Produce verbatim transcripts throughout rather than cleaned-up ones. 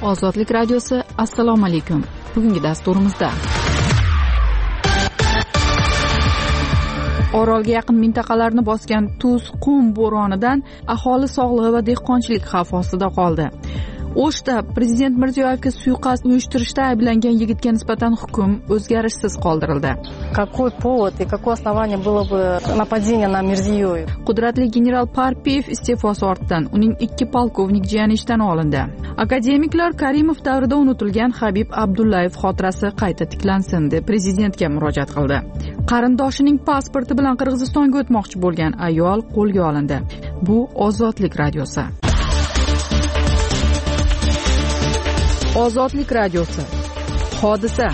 Ozodlik radiosi, assalomu alaykum. Bugungi dasturimizda Orolga yaqin mintaqalarni bosgan tuz qum bo'ronidan aholi sog'lig'i va dehqonchilik xavf ostida qoldi. O'shda prezident Mirziyoyevga suiqasd uyushtirishda ayblangan yigitga nisbatan hukm o'zgarishsiz qoldirildi. Какой повод и какое основание было бы нападение на Mirziyoyev? Qudratli general Parpiyev iste'fosi ortidan uning ikki polkovnik jiyani ishdan olindi. Akademiklar Karimov davrida unutilgan Habib Abdullayev xotirasi qayta tiklansin deb prezidentga murojaat qildi. Qarindoshining pasporti bilan Qirg'izistonga o'tmoqchi bo'lgan ayol qo'lga olindi. Bu Ozodlik radiosi. Ozodlik radiosi. Hodisa.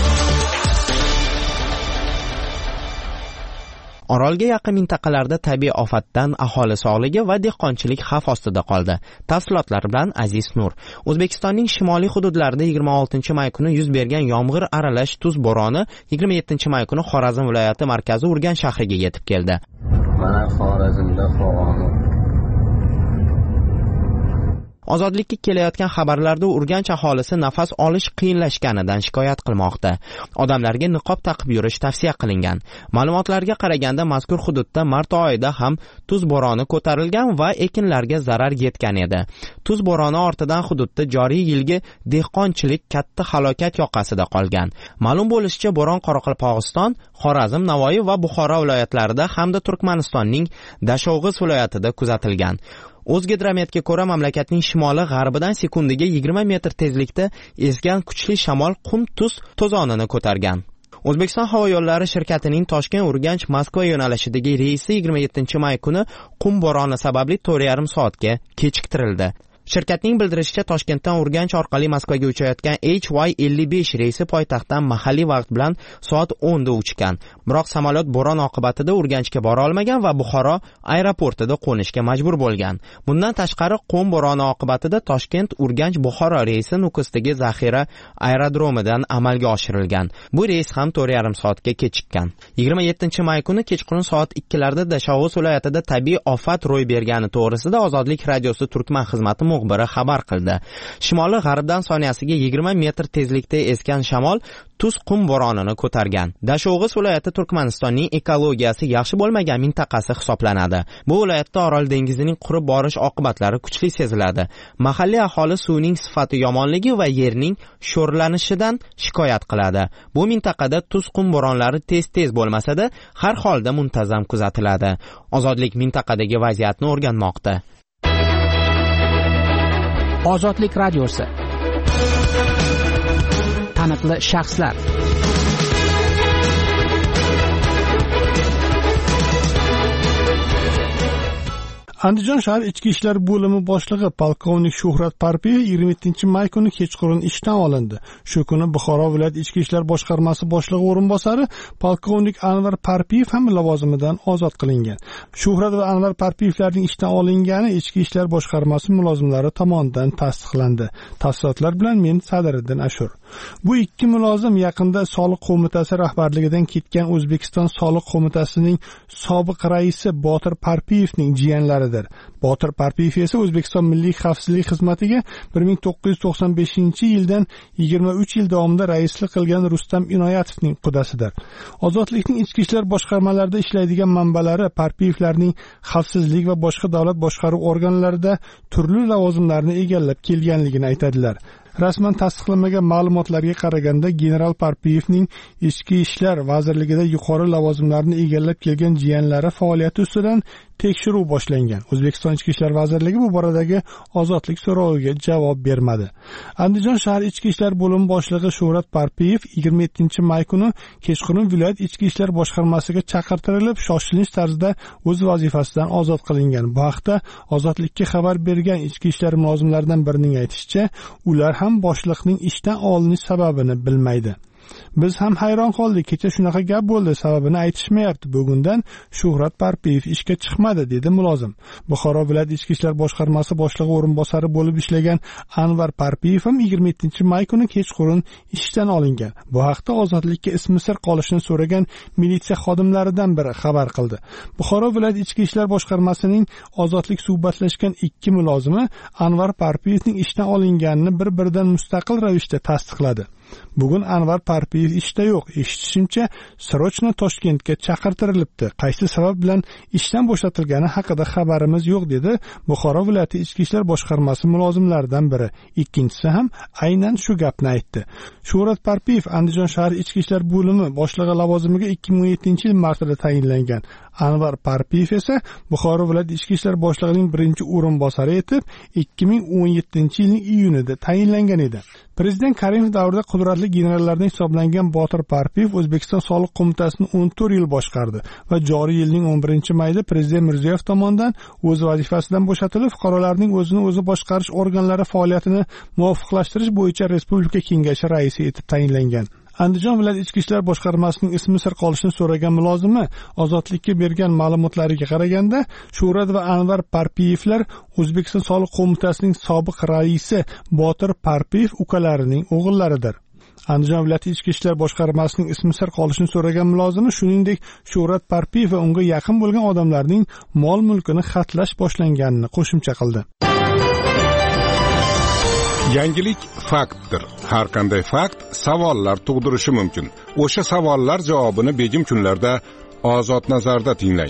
Orolga yaqin mintaqalarda tabiiy ofatdan aholi sog'ligi va dehqonchilik xavf ostida qoldi. Tafsilotlar bilan Aziz Nur. O'zbekistonning shimoliy hududlarida yigirma oltinchi may kuni yuz bergan yomg'ir aralash tuz bo'roni yigirma yettinchi may kuni Xorazm viloyati markazi Urganch shahriga yetib keldi. Mana Xorazmda qolgan. Ozodlikka kelayotgan xabarlarda Urganch aholisi nafas olish qiyinlashganidan shikoyat qilmoqda. Odamlarga niqob taqib yurish tavsiya qilingan. Ma'lumotlarga qaraganda mazkur hududda mart oyida ham tuz bo'roni ko'tarilgan va ekinlarga zarar yetgan edi. Tuz bo'roni ortidan hududda joriy yilgi dehqonchilik katta halokat yoqasida qolgan. Ma'lum bo'lishicha, bo'ron Qoraqalpog'iston, Xorazm, Navoiy va Buxoro viloyatlarida hamda Turkmanistonning Dashovg'iz viloyatida kuzatilgan. O'zgidrometga ko'ra, mamlakatning shimoli g'arbidan sekundiga yigirma metr tezlikda esgan kuchli shamol qum tuz to'zonini ko'targan. O'zbekiston havo yo'llari shirkatining Toshkent, Urganch, Moskva yo'nalishidagi reysi yigirma yettinchi may kuni qum bo'roni sababli to'rt yarim soatga kechiktirildi. Shirkatning bildirishicha, Toshkentdan Urganch orqali Moskvaga uchayotgan H Y ellik besh reysi poytaxtdan mahalliy vaqt bilan soat o'nda uchgan. Biroq samolyot bo'ron oqibatida Urganchga bora olmagan va Buxoro aeroportida qo'nishga majbur bo'lgan. Bundan tashqari, qum bo'roni oqibatida Toshkent, Urganch, Buxoro reysi Nukusdagi zaxira aerodromidan amalga oshirilgan. Bu reys ham to'rt yarim soatga kechikkan. yigirma yettinchi may kuni kechqurun soat ikkilarda Dashovg'iz viloyatida tabiiy ofat ro'y bergani to'g'risida Ozodlik radiosi Turkman xizmati muxbiri xabar qildi. Shimoliy g'arbdan soniyasiga yigirma metr tezlikda esgan shamol tuz qum bo'ronini ko'targan. Dashovg'iz viloyati Turkmanistonning ekologiyasi yaxshi bo'lmagan mintaqasi hisoblanadi. Bu viloyatda Orol dengizining qurib borish oqibatlari kuchli seziladi. Mahalliy aholi suvning sifati yomonligi va yerning sho'rlanishidan shikoyat qiladi. Bu mintaqada tuz qum bo'ronlari tez-tez bo'lmasa-da, har holda muntazam kuzatiladi. Ozodlik mintaqadagi vaziyatni o'rganmoqda. Ozodlik radiosi. Taniqli shaxslar. Andijon shahar ichki ishlar bo'limi boshlig'i polkovnik Shuhrat Parpiyev yigirma yettinchi may kuni kechqurun ishdan olindi. Shu kuni Buxoro viloyat ichki ishlar boshqarmasi boshlig'i o'rinbosari polkovnik Anvar Parpiyev ham lavozimidan ozod qilingan. Shuhrat va Anvar Parpiyevlarning ishdan olingani ichki ishlar boshqarmasi mulozimlari tomonidan tasdiqlandi. Tafsilotlar bilan men Sadiriddin Ashur. Bu ikki mulozim yaqinda Soliq qo'mitasi rahbarligidan ketgan O'zbekiston Soliq qo'mitasining sobiq raisi Botir Parpiyevning jiyanlaridir. Botir Parpiyev esa O'zbekiston Milliy xavfsizlik xizmatiga bir ming to'qqiz yuz to'qson beshinchi yildan yigirma uch yil davomida raislik qilgan Rustam Inoyatovning qudasidir. Ozodlikning ichki ishlar boshqarmalarida ishlaydigan manbalari Parpiyevlarning xavfsizlik va boshqa davlat boshqaruv organlarida turli lavozimlarni egallab kelganligini aytadilar. Rasman tasdiqlanmagan ma'lumotlarga qaraganda general Parpiyevning ichki ishlar vazirligida yuqori lavozimlarni egallab kelgan jiyanlari faoliyati ustidan tekshiruv boshlangan. O'zbekiston Ichki ishlar vazirligi bu boradagi ozodlik so'roviga javob bermadi. Andijon shahar ichki ishlar bo'limi boshlig'i Shuhrat Parpiyev yigirma yettinchi may kuni kechqurun viloyat ichki ishlar boshqarmasiga chaqirtirilib, shoshilinch tarzda o'z vazifasidan ozod qilingan. Bu haqda Ozodlikka xabar bergan ichki ishlar mulozimlaridan birining aytishicha, ular ham boshliqning ishdan olinish sababini bilmaydi. Biz ham hayron qoldik. Kecha shunaqa gap bo'ldi, sababini aytishmayapti. Bugundan Shuhrat Parpiyev ishga chiqmadi, dedi mulozim. Buxoro viloyat ichki ishlar boshqarmasi boshlig'i o'rinbosari bo'lib ishlagan Anvar Parpiyev ham yigirma yettinchi may kuni kechqurun ishdan olingan. Bu haqda Ozodlikka ismi sir qolishini so'ragan militsiya xodimlaridan biri xabar qildi. Buxoro viloyat ichki ishlar boshqarmasining Ozodlik suhbatlashgan ikki mulozimi Anvar Parpiyevning ishdan olinganini bir-biridan mustaqil ravishda tasdiqladi. Bugun Anvar Parpiyev ishda yo'q. Eshitishimcha, srochno Toshkentga chaqirtirilibdi. Qaysi sabab bilan ishdan bo'shatilgani haqida xabarimiz yo'q, dedi Buxoro viloyati ichki ishlar boshqarmasi mulozimlaridan biri. Ikkinchisi ham aynan shu gapni aytdi. Shuhrat Parpiyev Andijon shahar ichki ishlar bo'limi boshlig'i lavozimiga ikki ming o'n yettinchi yil martida tayinlangan. Anvar Parpiyev esa Buxoro viloyat ichki ishlar boshlig'ining birinchi o'rinbosari etib ikki ming o'n yettinchi yilning iyunida tayinlangan edi. Prezident Karimov davrida qudratli generallardan hisoblangan Botir Parpiyev O'zbekiston soliq qo'mitasini o'n to'rt yil boshqardi va joriy yilning o'n birinchi mayida Prezident Mirziyoyev tomonidan o'z vazifasidan bo'shatilib, fuqarolarning o'zini o'zi boshqarish organlari faoliyatini muvofiqlashtirish bo'yicha Respublika Kengashi raisi etib tayinlangan. Andijon viloyat ichki ishlar boshqarmasining ismi sir qolishini so'ragan mulozimi Ozodlikka bergan ma'lumotlariga qaraganda, Shuhrat va Anvar Parpiyevlar O'zbekiston soliq qo'mitasining sobiq raisi Botir Parpiyev ukalarining o'g'illaridir. Andijon viloyati ichki ishlar boshqarmasining ismi sir qolishini so'ragan mulozimi shuningdek Shuhrat Parpiyev va unga yaqin bo'lgan odamlarning mol-mulkini xatlash boshlanganini qo'shimcha qildi. Yangilik faktdir. Har qanday fakt savollar tug'dirishi mumkin. O'sha savollar javobini begim kunlarda Ozod nazarda tinglang.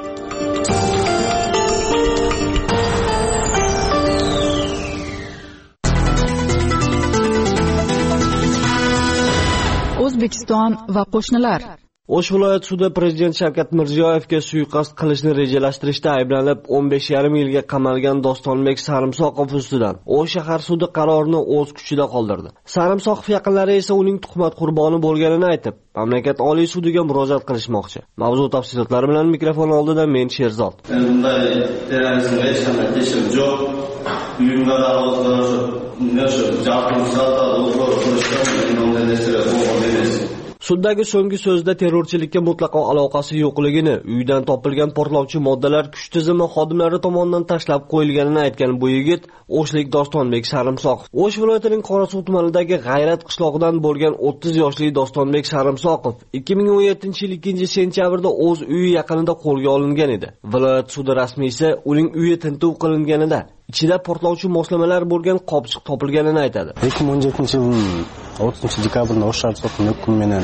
O'zbekiston va qo'shnilar. O'sh viloyat sudi Prezident Shavkat Mirziyoyevga suiqasd qilishni rejalashtirishda ayblanib o'n besh yarim yilga qamalgan Dostonbek Sarimsoqov ustidan O'sh shahar sudi qarorini o'z kuchida qoldirdi. Sarimsoqov yaqinlari esa uning tuhmat qurboni bo'lganini aytib, mamlakat Oliy sudiga murojaat qilishmoqchi. Mavzu tafsilotlari bilan mikrofon oldida men Sherzod. Bunday terrorizmga hech qanday teshim yo'q. Uyimga davolanish, nashu jahon salta o'zg'or qilishdan menga narsalar bo'lgan emas. Suddagi so'nggi so'zda terrorchilikka mutlaqo aloqasi yo'qligini, uydan topilgan portlovchi moddalar kuch tizimi xodimlari tomonidan tashlab qo'yilganini aytgan bu yigit O'shlik Dostonbek Sarimsoqov. O'sh viloyatining Qorasuv tumanidagi G'ayrat qishlog'idan bo'lgan o'ttiz yoshli Dostonbek Sarimsoqov ikki ming o'n yettinchi yil ikkinchi sentyabrda o'z uyi yaqinida qo'lga olingan edi. Viloyat sudi rasmiysi uning uyi tintuv qilinganida ichida portlovchi moslamalar bo'lgan qopchiq topilganini aytadi. ikki ming o'n yettinchi yil o'ttizinchi dekabrda O'sh shahar sudi hukmidan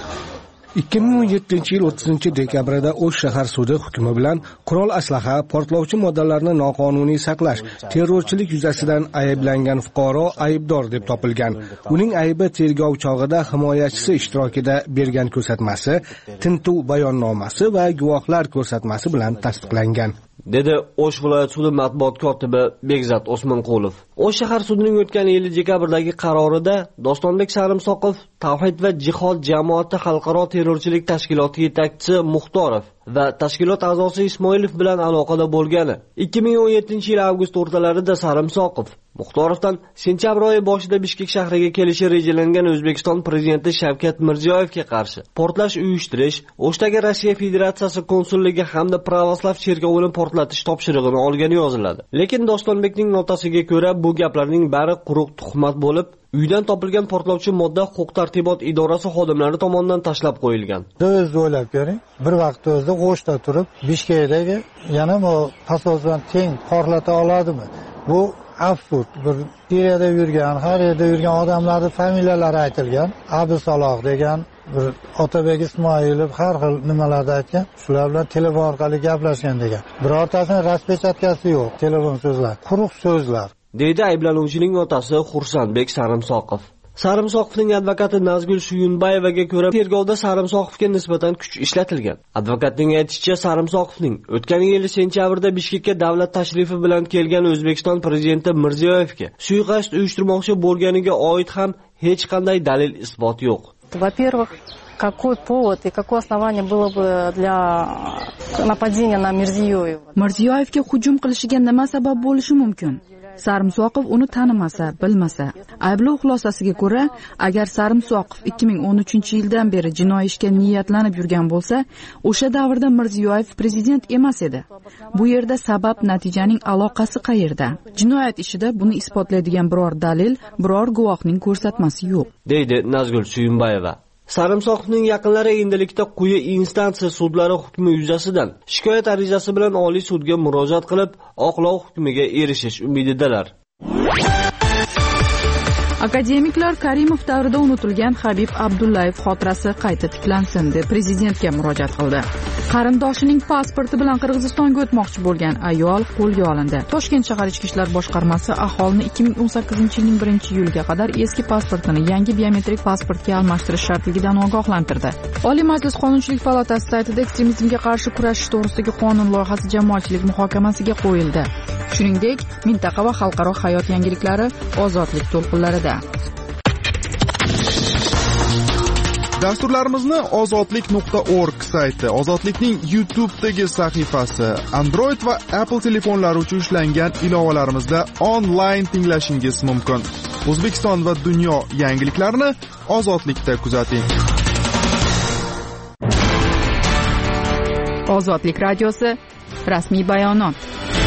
ikki ming o'n yettinchi yil o'ttizinchi dekabrda O'sh shahar sudi hukmi bilan qurol aslaha, portlovchi moddalarni noqonuniy saqlash, terrorchilik yuzasidan ayblangan fuqaro aybdor deb topilgan. Uning aybi tergov chog'ida himoyachisi ishtirokida bergan ko'rsatmasi, tintuv bayonnomasi va guvohlar ko'rsatmasi bilan tasdiqlangan, dedi O'sh viloyat sudi matbuot kotibi Bekzat Osmonqulov. O'sh shahar sudining o'tgan yil dekabrdagi qarorida Dostonbek Sarimsoqov Tavhid va jihod jamoati xalqaro terrorchilik tashkiloti yetakchisi Muxtorov va tashkilot a'zosi Ismoilov bilan aloqada bo'lgani. ikki ming o'n yettinchi yil avgust o'rtalarida Sarimsoqov Muxtorovdan sentyabr oyi boshida Bishkek shahriga kelishi rejalangan O'zbekiston prezidenti Shavkat Mirziyoyevga qarshi portlash uyushtirish, O'shdagi Rossiya Federatsiyasi konsulligi hamda Pravoslav cherkovini portlatish topshirig'ini olgani yoziladi. Lekin Dostonbekning notasiga ko'ra bu gaplarning bari quruq tuhmat bo'lib, uydan topilgan portlovchi modda huquq-tartibot idorasi xodimlari tomonidan tashlab qo'yilgan. O'zingiz o'ylab ko'ring, bir vaqt o'zida O'shda turib, Bishkekdagi yana bu tasodifan teng portlata oladimi? Bu absurd. Bir Suriyada yurgan, har yerda yurgan odamlarning familiyalari aytilgan. Abdusaloq degan, bir Otabek Ismoilov har xil nimalarda aytgan. Shular bilan telefon orqali gaplashgan degan. Birortasining raspetchatkasi yo'q, telefon so'zlar, quruq so'zlar, deydi ayblanuvchining otasi Xursandbek Sarimsoqov. Sarimsoqovning advokati Nazgul Suyunbayevaga ko'ra, tergovda Sarimsoqovga nisbatan kuch ishlatilgan. Advokatning aytishicha, Sarimsoqovning o'tgan yil sentyabrda Bishkekka davlat tashrifi bilan kelgan O'zbekiston prezidenti Mirziyoyevga suiqasd uyushtirmoqchi bo'lganiga oid ham hech qanday dalil isbot yo'q. Во-первых, какой повод и какое основание было бы для нападения на Mirziyoyev? Mirziyoyevga hujum qilishiga nima sabab bo'lishi mumkin? Sarimsoqov uni tanimasa, bilmasa. Ayblov xulosasiga ko'ra, agar Sarimsoqov ikki ming o'n uchinchi yildan beri jinoiy ishga niyatlanib yurgan bo'lsa, o'sha davrda Mirziyoyev prezident emas edi. Bu yerda sabab natijaning aloqasi qayerda? Jinoyat ishida buni isbotlaydigan biror dalil, biror guvohning ko'rsatmasi yo'q, deydi Nazgul Suyunbayeva. Sarimsoqovning yaqinlari endilikda quyi instansiya sudlari hukmi yuzasidan shikoyat arizasi bilan Oliy sudga murojaat qilib, oqlov hukmiga erishish umididalar. Akademiklar Karimov davrida unutilgan Habib Abdullayev xotirasi qayta tiklansin deb prezidentga murojaat qildi. Qarindoshining pasporti bilan Qirg'izistonga o'tmoqchi bo'lgan ayol qo'lga olindi. Toshkent shahar ichki ishlar boshqarmasi aholini ikki ming o'n sakkizinchi yilning birinchi iyuliga qadar eski pasportini yangi biometrik pasportga almashtirish shartligidan ogohlantirdi. Oliy Majlis Qonunchilik palatasi saytida ekstremizmga qarshi kurashish to'g'risidagi qonun loyihasi jamoatchilik muhokamasiga qo'yildi. Shuningdek, mintaqa va xalqaro hayot yangiliklari ozodlik to'lqinlarida. Dasturlarimizni ozodlik nuqta org sayti, Ozodlikning YouTube'dagi sahifasi, Android va Apple telefonlari uchun ishlangan ilovalarimizda onlayn tinglashingiz mumkin. O'zbekiston va dunyo yangiliklarini Ozodlikda kuzating. Ozodlik radiosi rasmiy bayonot.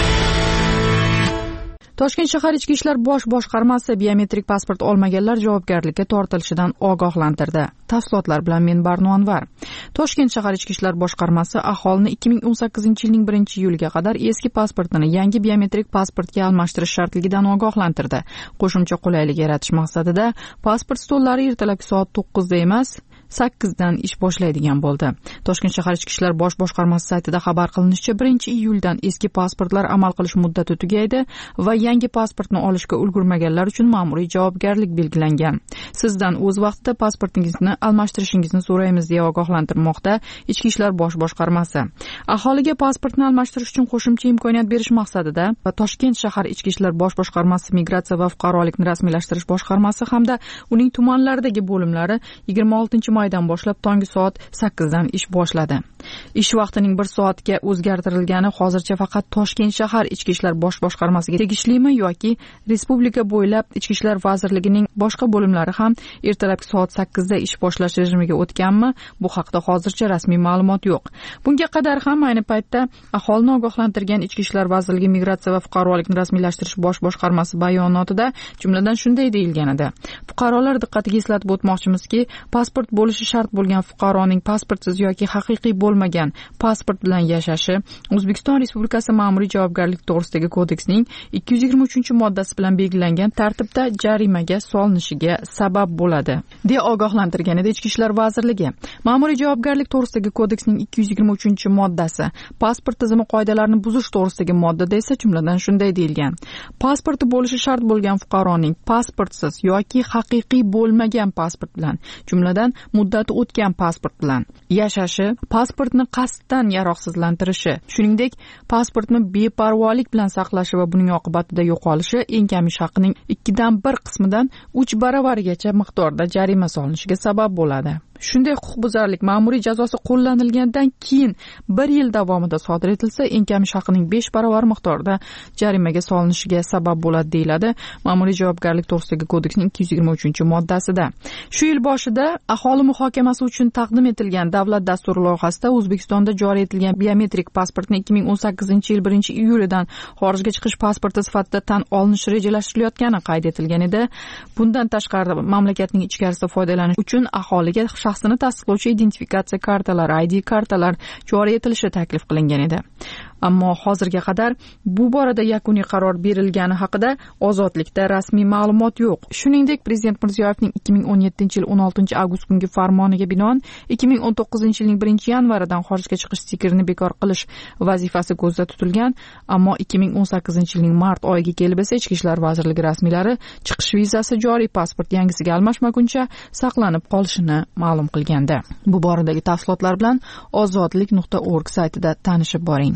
Toshkent shahar ichki ishlar bosh boshqarmasi biometrik pasport olmaganlar javobgarlikka tortilishidan ogohlantirdi. Tafsilotlar bilan men Barno Anvar. Toshkent shahar ichki ishlar boshqarmasi aholini ikki ming o'n sakkizinchi yilning birinchi iyuliga qadar eski pasportini yangi biometrik pasportga almashtirish shartligidan ogohlantirdi. Qo'shimcha qulaylik yaratish maqsadida pasport stollari ertalabki soat to'qqizda emas, sakkizdan ish boshlaydigan bo'ldi. Toshkent shahar ichki ishlar bosh boshqarmasi saytida xabar qilinishicha, birinchi iyuldan eski pasportlar amal qilish muddati tugaydi va yangi pasportni olishga ulgurmaganlar uchun ma'muriy javobgarlik belgilangan. Sizdan o'z vaqtida pasportingizni almashtirishingizni so'raymiz deya ogohlantirmoqda ichki ishlar bosh boshqarmasi. Aholiga pasportni almashtirish uchun qo'shimcha imkoniyat berish maqsadida Toshkent shahar ichki ishlar bosh boshqarmasi migratsiya va fuqarolikni rasmiylashtirish boshqarmasi hamda uning tumanlaridagi bo'limlari yigirma oltinchi maydan boshlab tongi soat sakkizdan ish boshladi. Ish vaqtining bir soatga o'zgartirilgani hozircha faqat Toshkent shahar ichki ishlar bosh boshqarmasiga tegishlimi yoki respublika bo'ylab ichki ishlar vazirligining boshqa bo'limlari ham ertalabki soat sakkizda ish boshlash rejimiga o'tganmi? Bu haqda hozircha rasmiy ma'lumot yo'q. Bunga qadar ham ayni paytda aholini ogohlantirgan ichki ishlar vazirligi migratsiya va fuqarolikni rasmiylashtirish bosh boshqarmasi bayonotida jumladan shunday deyilgan edi. Fuqarolar diqqatiga eslatib o'tmoqchimizki, pasport bo'lishi shart bo'lgan fuqaroning pasportsiz yoki haqiqiy bo'lmagan pasport bilan yashashi O'zbekiston Respublikasi ma'muriy javobgarlik to'g'risidagi kodeksning ikki yuz yigirma uchinchi moddasi bilan belgilangan tartibda jarimaga solinishiga sabab bo'ladi, deya ogohlantirgan edi Ichki ishlar vazirligi. Ma'muriy javobgarlik to'g'risidagi kodeksning ikki yuz yigirma uchinchi moddasi pasport tizimi qoidalarini buzish to'g'risidagi moddada esa jumladan shunday deyilgan: pasporti bo'lishi shart bo'lgan fuqaroning pasportsiz yoki haqiqiy bo'lmagan pasport bilan, jumladan muddati o'tgan pasport bilan yashashi, pasportni qasddan yaroqsizlantirishi, shuningdek pasportni beparvolik bilan saqlashi va buning oqibatida yo'qolishi eng kam ish haqining ikkidan bir qismidan uch baravarigacha miqdorda jarima solinishiga sabab bo'ladi. Shunday huquqbuzarlik ma'muriy jazosi qo'llanilgandan keyin bir yil davomida sodir etilsa, eng kam ish haqining besh baravar miqdorda jarimaga solinishiga sabab bo'ladi, deyiladi ma'muriy javobgarlik to'g'risidagi kodeksning ikki yuz yigirma uchinchi moddasida. Shu yil boshida aholi muhokamasi uchun taqdim etilgan davlat dasturi loyihasida O'zbekistonda joriy etilgan biometrik pasportni ikki ming o'n sakkizinchi yil birinchi iyulidan xorijga chiqish pasporti sifatida tan olinishi rejalashtirilayotgani qayd etilgan edi. Bundan tashqari mamlakatning ichkarisida foydalanish uchun aholiga shaxsini tasdiqlovchi identifikatsiya kartalari, I D kartalar joriy etilishi taklif qilingan edi. Ammo hozirga qadar bu borada yakuniy qaror berilgani haqida Ozodlikda rasmiy ma'lumot yo'q. Shuningdek, Prezident Mirziyoyevning ikki ming o'n yettinchi yil o'n oltinchi avgust kungi farmoniga binoan ikki ming o'n to'qqizinchi yilning birinchi yanvaridan xorijga chiqish stikrini bekor qilish vazifasi ko'zda tutilgan, ammo ikki ming o'n sakkizinchi yilning mart oyiga kelib esa Ichki ishlar vazirligi rasmiylari chiqish vizasi joriy pasport yangisiga almashmaguncha saqlanib qolishini ma'lum qilgandi. Bu boradagi tafsilotlar bilan ozodlik nuqta org saytida tanishib boring.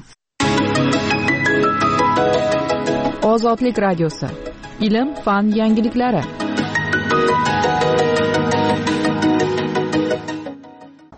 Ozodlik radiosi. Ilm, fan yangiliklari.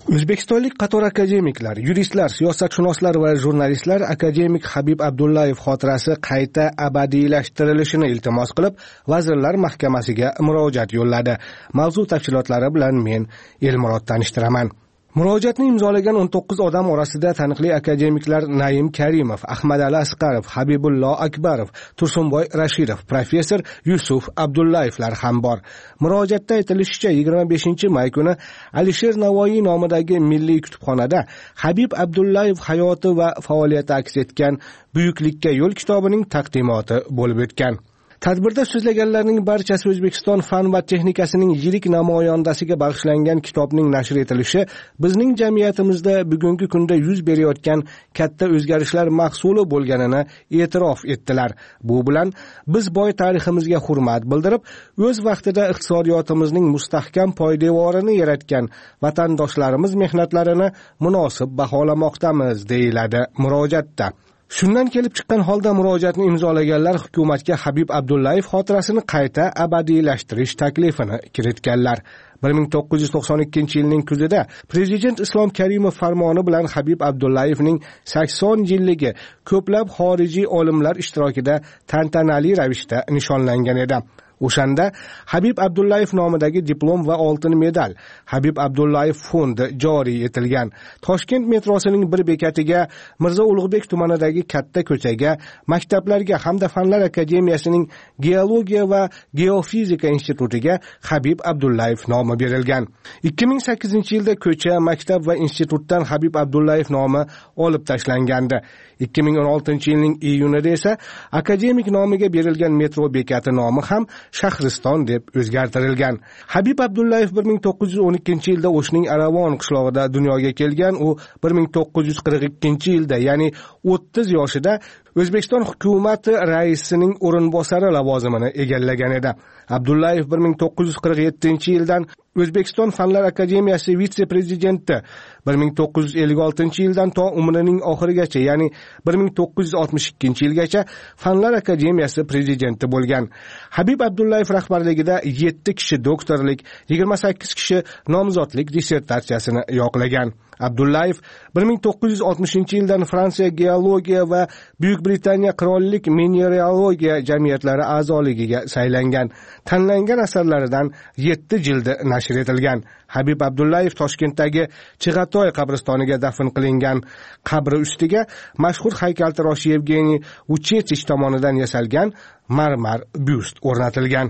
O'zbekistonlik qator akademiklar, yuristlar, siyosatshunoslar va jurnalistlar akademik Habib Abdullayev xotirasi qayta abadiylashtirilishiini iltimos qilib, Vazirlar Mahkamasiga murojaat yo'lladi. Mavzu tafsilotlari bilan men Elmurod tanishtiraman. Murojaatni imzolagan o'n to'qqiz odam orasida taniqli akademiklar Naim Karimov, Ahmadali Asqarov, Habibullo Akbarov, Tursunboy Rashidov, professor Yusuf Abdullayevlar ham bor. Murojaatda aytilishicha, yigirma beshinchi may kuni Alisher Navoiy nomidagi Milliy kutubxonada Habib Abdullayev hayoti va faoliyati aks etgan Buyuklikka yo'l kitobining taqdimoti bo'lib o'tgan. Tadbirda so'zlaganlarning barchasi O'zbekiston fan va texnikasining yirik namoyandasiga bag'ishlangan kitobning nashr etilishi bizning jamiyatimizda bugungi kunda yuz berayotgan katta o'zgarishlar mahsuli bo'lganini e'tirof etdilar. Bu bilan biz boy tariximizga hurmat bildirib, o'z vaqtida iqtisodiyotimizning mustahkam poydevorini yaratgan vatandoshlarimiz mehnatlarini munosib baholamoqdamiz, deyiladi murojaatda. Shundan kelib chiqqan holda murojaatni imzolaganlar hukumatga Habib Abdullayev xotirasini qayta abadiylashtirish taklifini kiritganlar. bir ming to'qqiz yuz to'qson ikkinchi yilning kuzida Prezident Islom Karimov farmoni bilan Habib Abdullayevning sakson yilligi ko'plab xorijiy olimlar ishtirokida tantanali ravishda nishonlangan edi. O'shanda Habib Abdullayev nomidagi diplom va oltin medal Habib Abdullayev fondi joriy etilgan. Toshkent metrosining bir bekatiga, Mirzo Ulug'bek tumanidagi katta ko'chaga, maktablarga hamda Fanlar akademiyasining geologiya va geofizika institutiga Habib Abdullayev nomi berilgan. ikki ming sakkizinchi yilda ko'cha, maktab va institutdan Habib Abdullayev nomi olib tashlangandi. ikki ming o'n oltinchi yilning iyunida esa akademik nomiga berilgan metro bekati nomi ham Shahriston deb o'zgartirilgan. Habib Abdullayev bir ming to'qqiz yuz o'n ikkinchi yilda O'shning Aravon qishlog'ida dunyoga kelgan. U bir ming to'qqiz yuz qirq ikkinchi yilda, ya'ni o'ttiz yoshida O'zbekiston hukumati raisining o'rinbosari lavozimini egallagan edi. Abdullayev bir ming to'qqiz yuz qirq yettinchi yildan O'zbekiston Fanlar akademiyasi vitse-prezidenti, bir ming to'qqiz yuz ellik oltinchi yildan to umrining oxirigacha, ya'ni bir ming to'qqiz yuz oltmish ikkinchi yilgacha Fanlar akademiyasi prezidenti bo'lgan. Habib Abdullayev rahbarligida yetti kishi doktorlik, yigirma sakkiz kishi nomzodlik dissertatsiyasini yoqlagan. Abdullayev bir ming to'qqiz yuz oltmishinchi yildan Fransiya geologiya va Buyuk Britaniya qirollik mineralogiya jamiyatlari a'zoligiga saylangan. Tanlangan asarlaridan yetti jildi nashr etilgan. Habib Abdullayev Toshkentdagi Chig'atoy qabristoniga dafn qilingan. Qabri ustiga mashhur haykaltarosh Yevgeniy Uchetich tomonidan yasalgan marmar byust o'rnatilgan.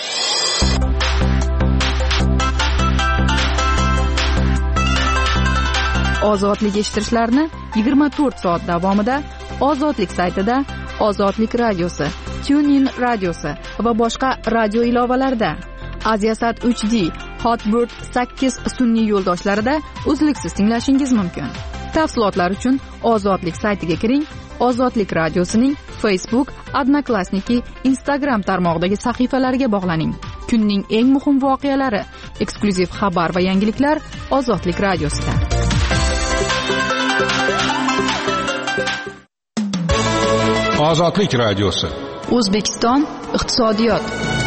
Ozodlik eshittirishlarni yigirma to'rt soat davomida Ozodlik saytida, Ozodlik radiosi, TuneIn radiosi va boshqa radio ilovalarida, Aziasat uch D, Hotbird sakkiz sun'iy yo'ldoshlarida uzluksiz tinglashingiz mumkin. Tafsilotlar uchun Ozodlik saytiga kiring. Ozodlik radiosining Facebook, Odnoklassniki, Instagram tarmog'idagi sahifalariga bog'laning. Kunning eng muhim voqealari, eksklyuziv xabar va yangiliklar Ozodlik radiosida. Ozodlik radiosi. O'zbekiston iqtisodiyot.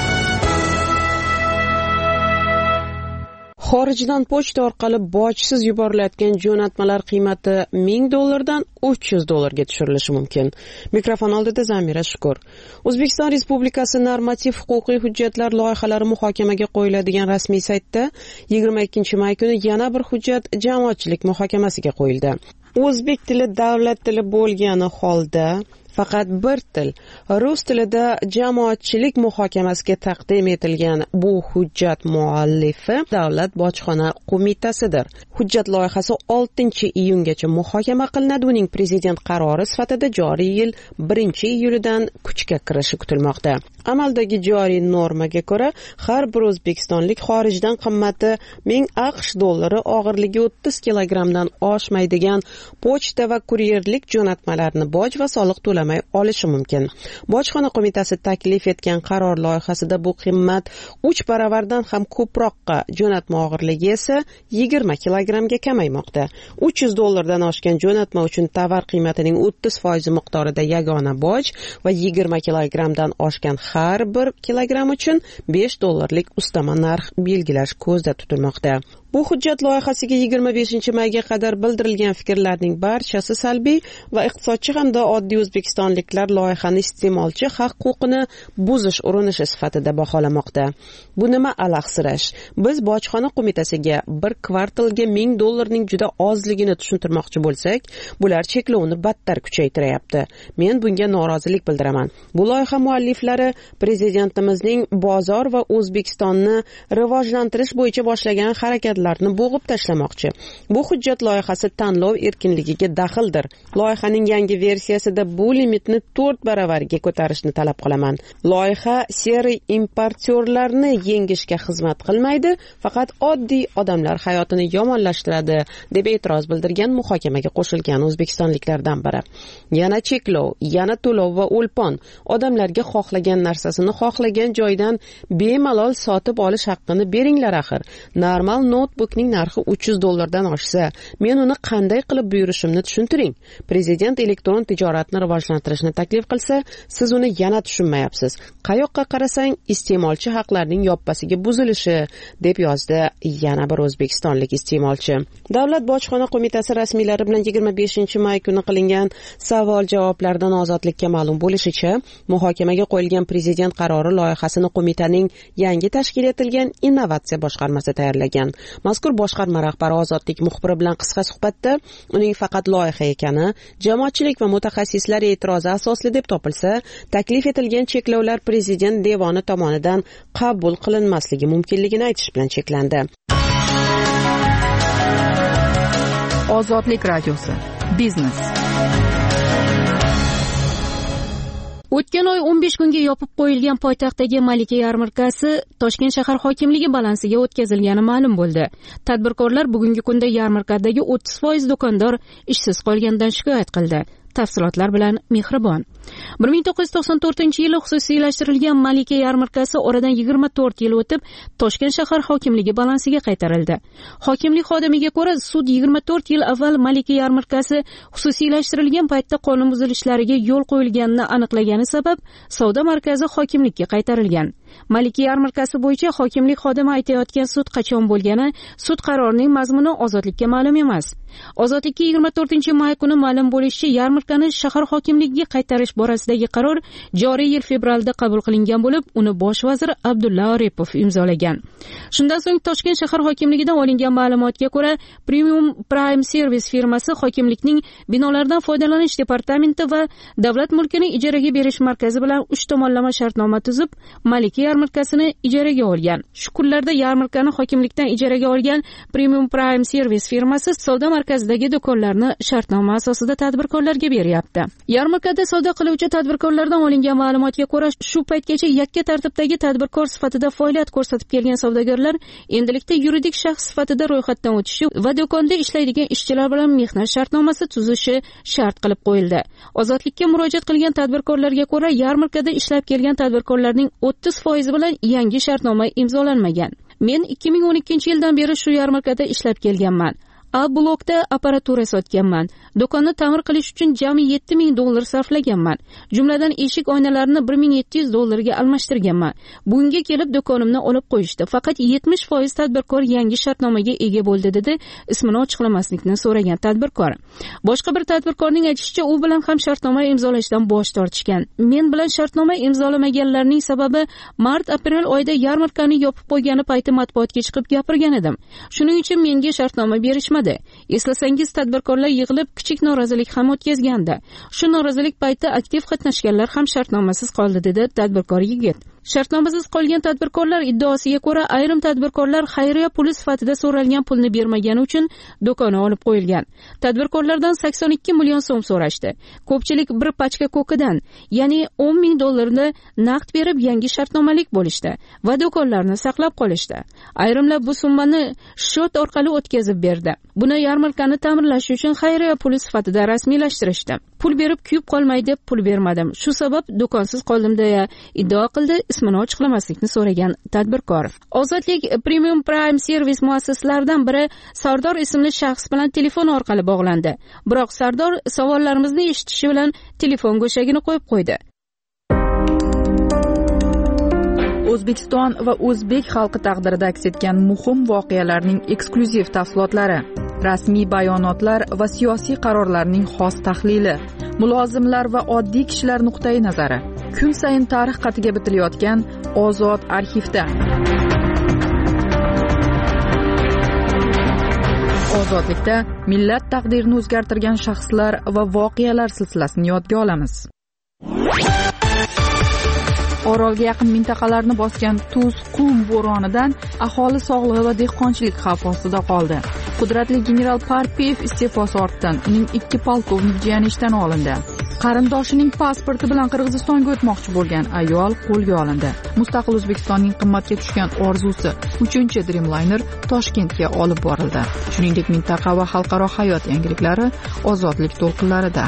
Xorijdan pochta orqali bojsiz yuborilayotgan jo'natmalar qiymati ming dollardan uch yuz dollarga tushirilishi mumkin. Mikrofon oldida Zamira Shukur. O'zbekiston Respublikasi normativ huquqiy hujjatlar loyihalari muhokamaga qo'yiladigan rasmiy saytda yigirma ikkinchi may kuni yana bir hujjat jamoatchilik muhokamasiga qo'yildi. O'zbek tili davlat tili bo'lgani holda faqat bir til, rus tilida jamoatchilik muhokamasiga taqdim etilgan bu hujjat muallifi Davlat bojxona qo'mitasidir. Hujjat loyihasi oltinchi iyungacha muhokama qilinadi. Uning prezident qarori sifatida joriy yil birinchi iyulidan kuchga kirishi kutilmoqda. Amaldagi joriy normaga ko'ra, har bir o'zbekistonlik xorijdan qimmati ming AQSh dollari, og'irligi o'ttiz kilogrammdan oshmaydigan pochta va kuryerlik jo'natmalarni boj va soliq to'lamay olishi mumkin. Bojxona qo'mitasi taklif etgan qaror loyihasida bu qimmat uch baravardan ham ko'proqqa, jo'natma og'irligi esa yigirma kilogrammga kamaymoqda. uch yuz dollardan oshgan jo'natma uchun tovar qiymatining o'ttiz foizi miqdorida yagona boj va yigirma kilogrammdan oshgan har bir kilogramm uchun besh dollarlik ustama narx belgilash ko'zda tutilmoqda. Bu hujjat loyihasiga yigirma beshinchi mayga qadar bildirilgan fikrlarning barchasi salbiy va iqtisodchi hamda oddiy o'zbekistonliklar loyihani iste'molchi haq huquqini buzish urinishi sifatida baholamoqda. Bu nima alahsirash? Biz bojxona qo'mitasiga bir kvartalga ming dollarning juda ozligini tushuntirmoqchi bo'lsak, bular cheklovni battar kuchaytiryapti. Men bunga norozilik bildiraman. Bu loyiha mualliflari prezidentimizning bozor va O'zbekistonni rivojlantirish bo'yicha boshlagan harakatlarni bo'g'ib tashlamoqchi. Bu hujjat loyihasi tanlov erkinligiga daxldir. Loyihaning yangi versiyasida bu limitni to'rt baravarga ko'tarishni talab qilaman. Loyiha seri importyorlarni yengishga xizmat qilmaydi, faqat oddiy odamlar hayotini yomonlashtiradi, deb e'tiroz bildirgan muhokamaga qo'shilgan o'zbekistonliklardan biri. Yana cheklov, yana to'lov va o'lpon. Odamlarga xohlagan narsasini xohlagan joydan bemalol sotib olish haqqini beringlar axir. Normal notebookning narxi uch yuz dollardan oshsa, men uni qanday qilib buyurishimni tushuntiring. Prezident elektron tijoratni rivojlantirishni taklif qilsa, siz uni yana tushunmayapsiz. Qayoqqa qarasang, iste'molchi haqlarining yoppasiga buzilishi, deb yozdi yana bir o'zbekistonlik iste'molchi. Davlat bojxona qo'mitasi rasmiylari bilan yigirma beshinchi may kuni qilingan savol-javoblardan Ozodlikka ma'lum bo'lishicha, muhokamaga qo'yilgan prezident qarori loyihasini qo'mitaning yangi tashkil etilgan innovatsiya boshqarmasi tayyorlagan. Mazkur boshqarma rahbari Ozodlik muxbiri bilan qisqa suhbatda uning faqat loyiha ekani, jamoatchilik va mutaxassislar e'tirozi asosli deb topilsa, taklif etilgan cheklovlar prezident devoni tomonidan qabul qilinmasligi mumkinligini aytish bilan cheklandi. Ozodlik radiosi. Biznes. O'tgan oy o'n besh kunga yopib qo'yilgan poytaxtdagi Malika yarmarkasi Toshkent shahar hokimligi balansiga o'tkazilgani ma'lum bo'ldi. Tadbirkorlar bugungi kunda yarmarkadagi o'ttiz foiz do'kondor ishsiz qolganidan shikoyat qildi. Tafsilotlar bilan Mehribon. bir ming to'qqiz yuz to'qson to'rtinchi yili xususiylashtirilgan Malika yarmarkasi oradan yigirma to'rt yil o'tib Toshkent shahar hokimligi balansiga qaytarildi. Hokimlik xodimiga ko'ra, sud yigirma to'rt yil avval Malika yarmarkasi xususiylashtirilgan paytda qonun buzilishlariga yo'l qo'yilganini aniqlagani sabab savdo markazi hokimlikka qaytarilgan. Malika yarmarkasi bo'yicha hokimlik xodimi aytayotgan sud qachon bo'lgani, sud qarorining mazmuni Ozodlikka ma'lum emas. Ozodlikka yigirma to'rtinchi may kuni ma'lum bo'lishicha, yarmarkani shahar hokimligiga qaytarish borasidagi qaror joriy yil fevralda qabul qilingan bo'lib, uni bosh vazir Abdulla Aripov imzolagan. Shundan so'ng Toshkent shahar hokimligidan olingan ma'lumotga ko'ra, Premium Prime Service firmasi hokimlikning binolardan foydalanish departamenti va davlat mulkini ijaraga berish markazi bilan uch tomonlama shartnoma tuzib, Malika yarmarkasini ijaraga olgan. Shu kunlarda yarmarkani hokimlikdan ijaraga olgan Premium Prime Service firmasi savdo markazidagi do'konlarni shartnoma asosida tadbirkorlarga beryapti. Yarmarkada savdo qiluvchi tadbirkorlardan olingan ma'lumotga ko'ra, shu paytgacha yakka tartibdagi tadbirkor sifatida faoliyat ko'rsatib kelgan savdogarlar endilikda yuridik shaxs sifatida ro'yxatdan o'tishi va do'konda ishlaydigan ishchilar bilan mehnat shartnomasi tuzishi shart qilib qo'yildi. Ozodlikka murojaat qilgan tadbirkorlarga ko'ra, yarmarkada ishlab kelgan tadbirkorlarning o'ttiz foiz bilan yangi shartnoma imzolanmagan. Men ikki ming o'n ikkinchi yildan beri shu yarmarkada ishlab kelganman. A blokda apparatura sotganman. Do'konni ta'mir qilish uchun jami yetti ming dollar sarflaganman. Jumladan eshik oynalarini bir ming yetti yuz dollarga almashtirganman. Bunga kelib do'konimni olib qo'yishdi. Faqat yetmish foiz tadbirkor yangi shartnomaga ega bo'ldi, dedi ismini ochiqlamaslikni so'ragan tadbirkor. Boshqa bir tadbirkorning aytishicha, u bilan ham shartnoma imzolashdan bosh tortishgan. Men bilan shartnoma imzolamaganlarning sababi mart-aprel oyida yarmarkani yopib qo'ygani payti matbuotga chiqib gapirgan edim. Shuning uchun menga shartnoma berishmadi. Eslasangiz, tadbirkorlar yig'ilib kichik norozilik ham o'tkazgandi. Shu norozilik payti aktiv qatnashganlar ham shartnomasiz qoldi, dedi tadbirkor yigit. Shartnomasiz qolgan tadbirkorlar iddaosiga ko'ra, ayrim tadbirkorlar xayriya puli sifatida so'ralgan pulni bermagani uchun do'koni olib qo'yilgan. Tadbirkorlardan sakson ikki million so'm so'rashdi. Ko'pchilik bir pachka ko'kidan, ya'ni o'n ming dollarni naqd berib yangi shartnomalik bo'lishdi va do'konlarni saqlab qolishdi. Ayrimlar bu summani shot orqali o'tkazib berdi. Buni yarmarkani ta'mirlash uchun xayriya puli sifatida rasmiylashtirishdi. Pul berib kuyib qolmay deb pul bermadim. Shu sabab do'konsiz qoldim, deya iddao qildi ismini ochiqlamaslikni so'ragan tadbirkor. Ozodlik Premium Prime Service muassasalaridan biri Sardor ismli shaxs bilan telefon orqali bog'landi. Biroq Sardor savollarimizni eshitishi bilan telefon go'shagini qo'yib qo'ydi. O'zbekiston va o'zbek xalqi taqdirida aks etgan muhim voqealarning eksklyuziv tafsilotlari, rasmiy bayonotlar va siyosiy qarorlarning xos tahlili, mulozimlar va oddiy kishilar nuqtai nazari, kun sayin tarix qatiga bitilayotgan Ozod arxivda. Ozodlikda millat taqdirini o'zgartirgan shaxslar va voqealar silsilasini yodga olamiz. Orolga yaqin mintaqalarni bosgan tuz qum bo'ronidan aholi sog'lig'i va dehqonchilik xavf ostida qoldi. Qudratli general Parpiyev iste'fosi ortidan uning ikki polkovnik jiyani ishdan olindi. Qarindoshining pasporti bilan Qirg'izistonga o'tmoqchi bo'lgan ayol qo'lga olindi. Mustaqil O'zbekistonning qimmatga tushgan orzusi uchinchi Dreamliner Toshkentga olib borildi. Shuningdek, mintaqa va xalqaro hayot yangiliklari ozodlik to'lqinlarida.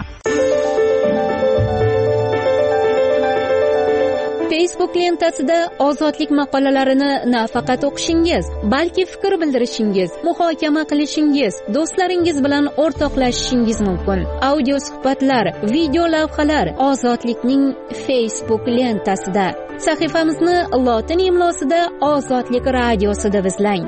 Facebook lentasida ozodlik maqolalarini nafaqat o'qishingiz, balki fikr bildirishingiz, muhokama qilishingiz, do'stlaringiz bilan o'rtoqlashishingiz mumkin. Audio suhbatlar, video lavhalar ozodlikning Facebook lentasida. Sahifamizni lotin imlosida Ozodlik radiosida izlang.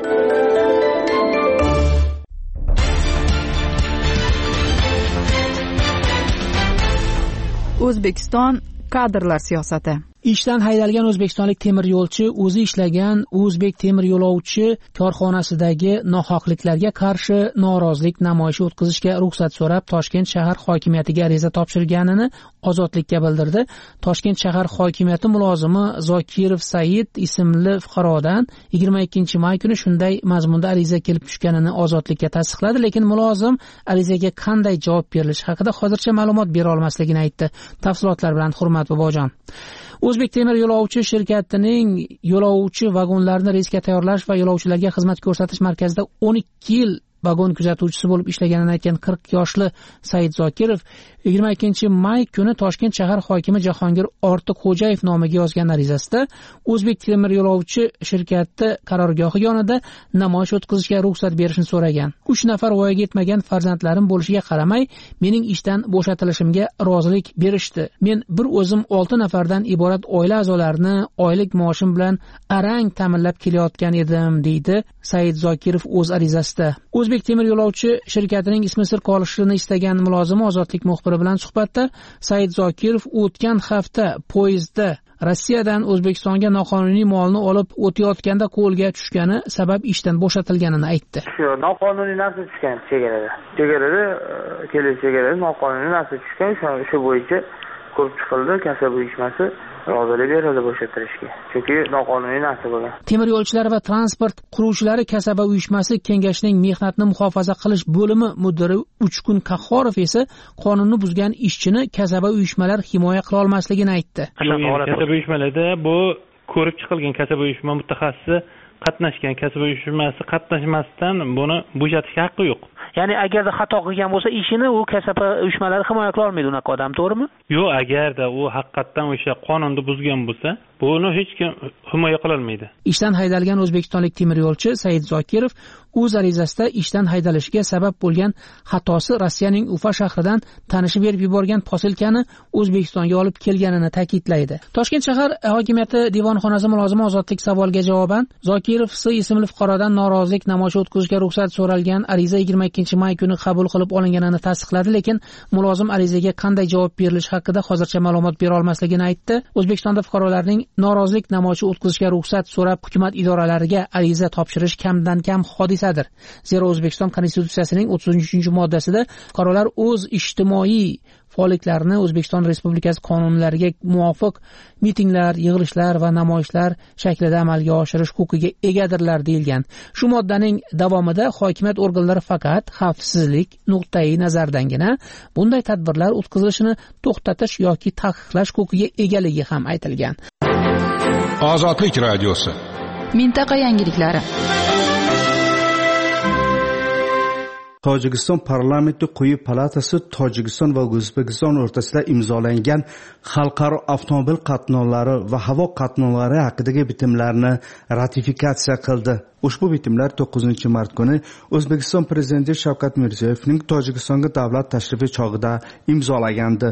O'zbekiston kadrlar siyosati. Ishdan haydalgan o'zbekistonlik temir yo'lchi o'zi ishlagan o'zbek temir yo'lovchi korxonasidagi nohaqliklarga qarshi norozilik namoyishi o'tkazishga ruxsat so'rab Toshkent shahar hokimiyatiga ariza topshirganini Ozodlikka bildirdi. Toshkent shahar hokimiyati mulozimi Zokirov Said ismli fuqarodan yigirma ikkinchi may kuni shunday mazmunda ariza kelib tushganini Ozodlikka tasdiqladi, lekin mulozim arizaga qanday javob berilishi haqida hozircha ma'lumot bera olmasligini aytdi. Tafsilotlar bilan Hurmat Bobojon. O'zbek temir yo'lovchi shirkatining yo'lovchi vagonlarini reysga tayyorlash va yo'lovchilarga xizmat ko'rsatish markazida o'n ikki yil vagon kuzatuvchisi bo'lib ishlaganini aytgan qirq yoshli Said Zokirov yigirma ikkinchi may kuni Toshkent shahar hokimi Jahongir Ortiqxo'jayev nomiga yozgan arizasida O'zbek temir yo'lovchi shirkati qarorgohi yonida namoyish o'tkazishga ruxsat berishni so'ragan. uch nafar voyaga yetmagan farzandlarim bo'lishiga qaramay, mening ishdan bo'shatilishimga rozilik berishdi. Men bir o'zim olti nafardan iborat oila a'zolarini oylik maoshim bilan arang ta'minlab kelayotgan edim, deydi Said Zokirov o'z arizasida. O'zbek temir yo'lovchi shirkatining ismi sir qolishini istagan mulozimi Ozodlik muxbiri bilan suhbatda Said Zokirov o'tgan hafta poyezdda Rossiyadan O'zbekistonga noqonuniy molni olib o'tayotganda qo'lga tushgani sabab ishdan bo'shatilganini aytdi. Shu noqonuniy narsa tushgan chegarada. Chegarada kelish chegarada noqonuniy narsa tushgan, shu bo'yicha ko'rib chiqildi, kasaba uyushmasi rozilik beradi bo'shatirishga. Chunki noqonuniy narsa bo'lgan. Temir yo'lchilar va transport quruvchilari kasaba uyushmasi kengashining mehnatni muhofaza qilish bo'limi mudiri Uchkun Qahhorov esa qonunni buzgan ishchini kasaba uyushmalar himoya qila olmasligini aytdi. Kasaba uyushmalarda bu ko'rib chiqilgan kasaba uyushma mutaxassisi qatnashgan, kasaba uyushmasi qatnashmasdan buni bo'shatishga haqqi yo'q. Ya'ni agarda xato qilgan bo'lsa, ishini u kasaba uyushmalari himoya qila olmaydi unaqa odam, to'g'rimi? Yo'q, agarda u haqiqatan o'sha qonunni buzgan bo'lsa, buni hech kim himoya qila olmaydi. Ishdan haydalgan o'zbekistonlik temir yo'lchi Said Zokirov o'z arizasida ishdan haydalishiga sabab bo'lgan xatosi Rossiyaning Ufa shahridan tanishi berib yuborgan posilkani O'zbekistonga olib kelganini ta'kidlaydi. Toshkent shahar hokimiyati devonxonasi mulozimi Ozodlik savoliga javoban Zokirov S ismli fuqarodan norozilik namoyishi o'tkazishga ruxsat so'ralgan ariza yigirma ikkinchi may kuni qabul qilib olinganini tasdiqladi, lekin mulozim arizaga qanday javob berilishi haqida hozircha ma'lumot bera olmasligini aytdi. O'zbekistonda fuqarolarning norozilik namoyishi o'tkazishga ruxsat so'rab hukumat idoralariga ariza topshirish kamdan kam hodisadir. Zero O'zbekiston Konstitutsiyasining o'ttiz uchinchi moddasida fuqarolar o'z ijtimoiy faoliyatlarini O'zbekiston Respublikasi qonunlariga muvofiq mitinglar, yig'ilishlar va namoyishlar shaklida amalga oshirish huquqiga egadirlar deyilgan. Shu moddaning davomida hokimiyat organlari faqat xavfsizlik nuqtai nazardangina bunday tadbirlar o'tkazilishini to'xtatish yoki taqiqlash huquqiga egaligi ham aytilgan. Ozodlik radiosi. Mintaqa yangiliklari. Tojikiston parlamenti quyi palatasi Tojikiston va O'zbekiston o'rtasida imzolangan xalqaro avtomobil qatnovlari va havo qatnovlari haqidagi bitimlarni ratifikatsiya qildi. Ushbu bitimlar to'qqizinchi mart kuni O'zbekiston prezidenti Shavkat Mirziyoyevning Tojikistonga davlat tashrifi chog'ida imzolagandi.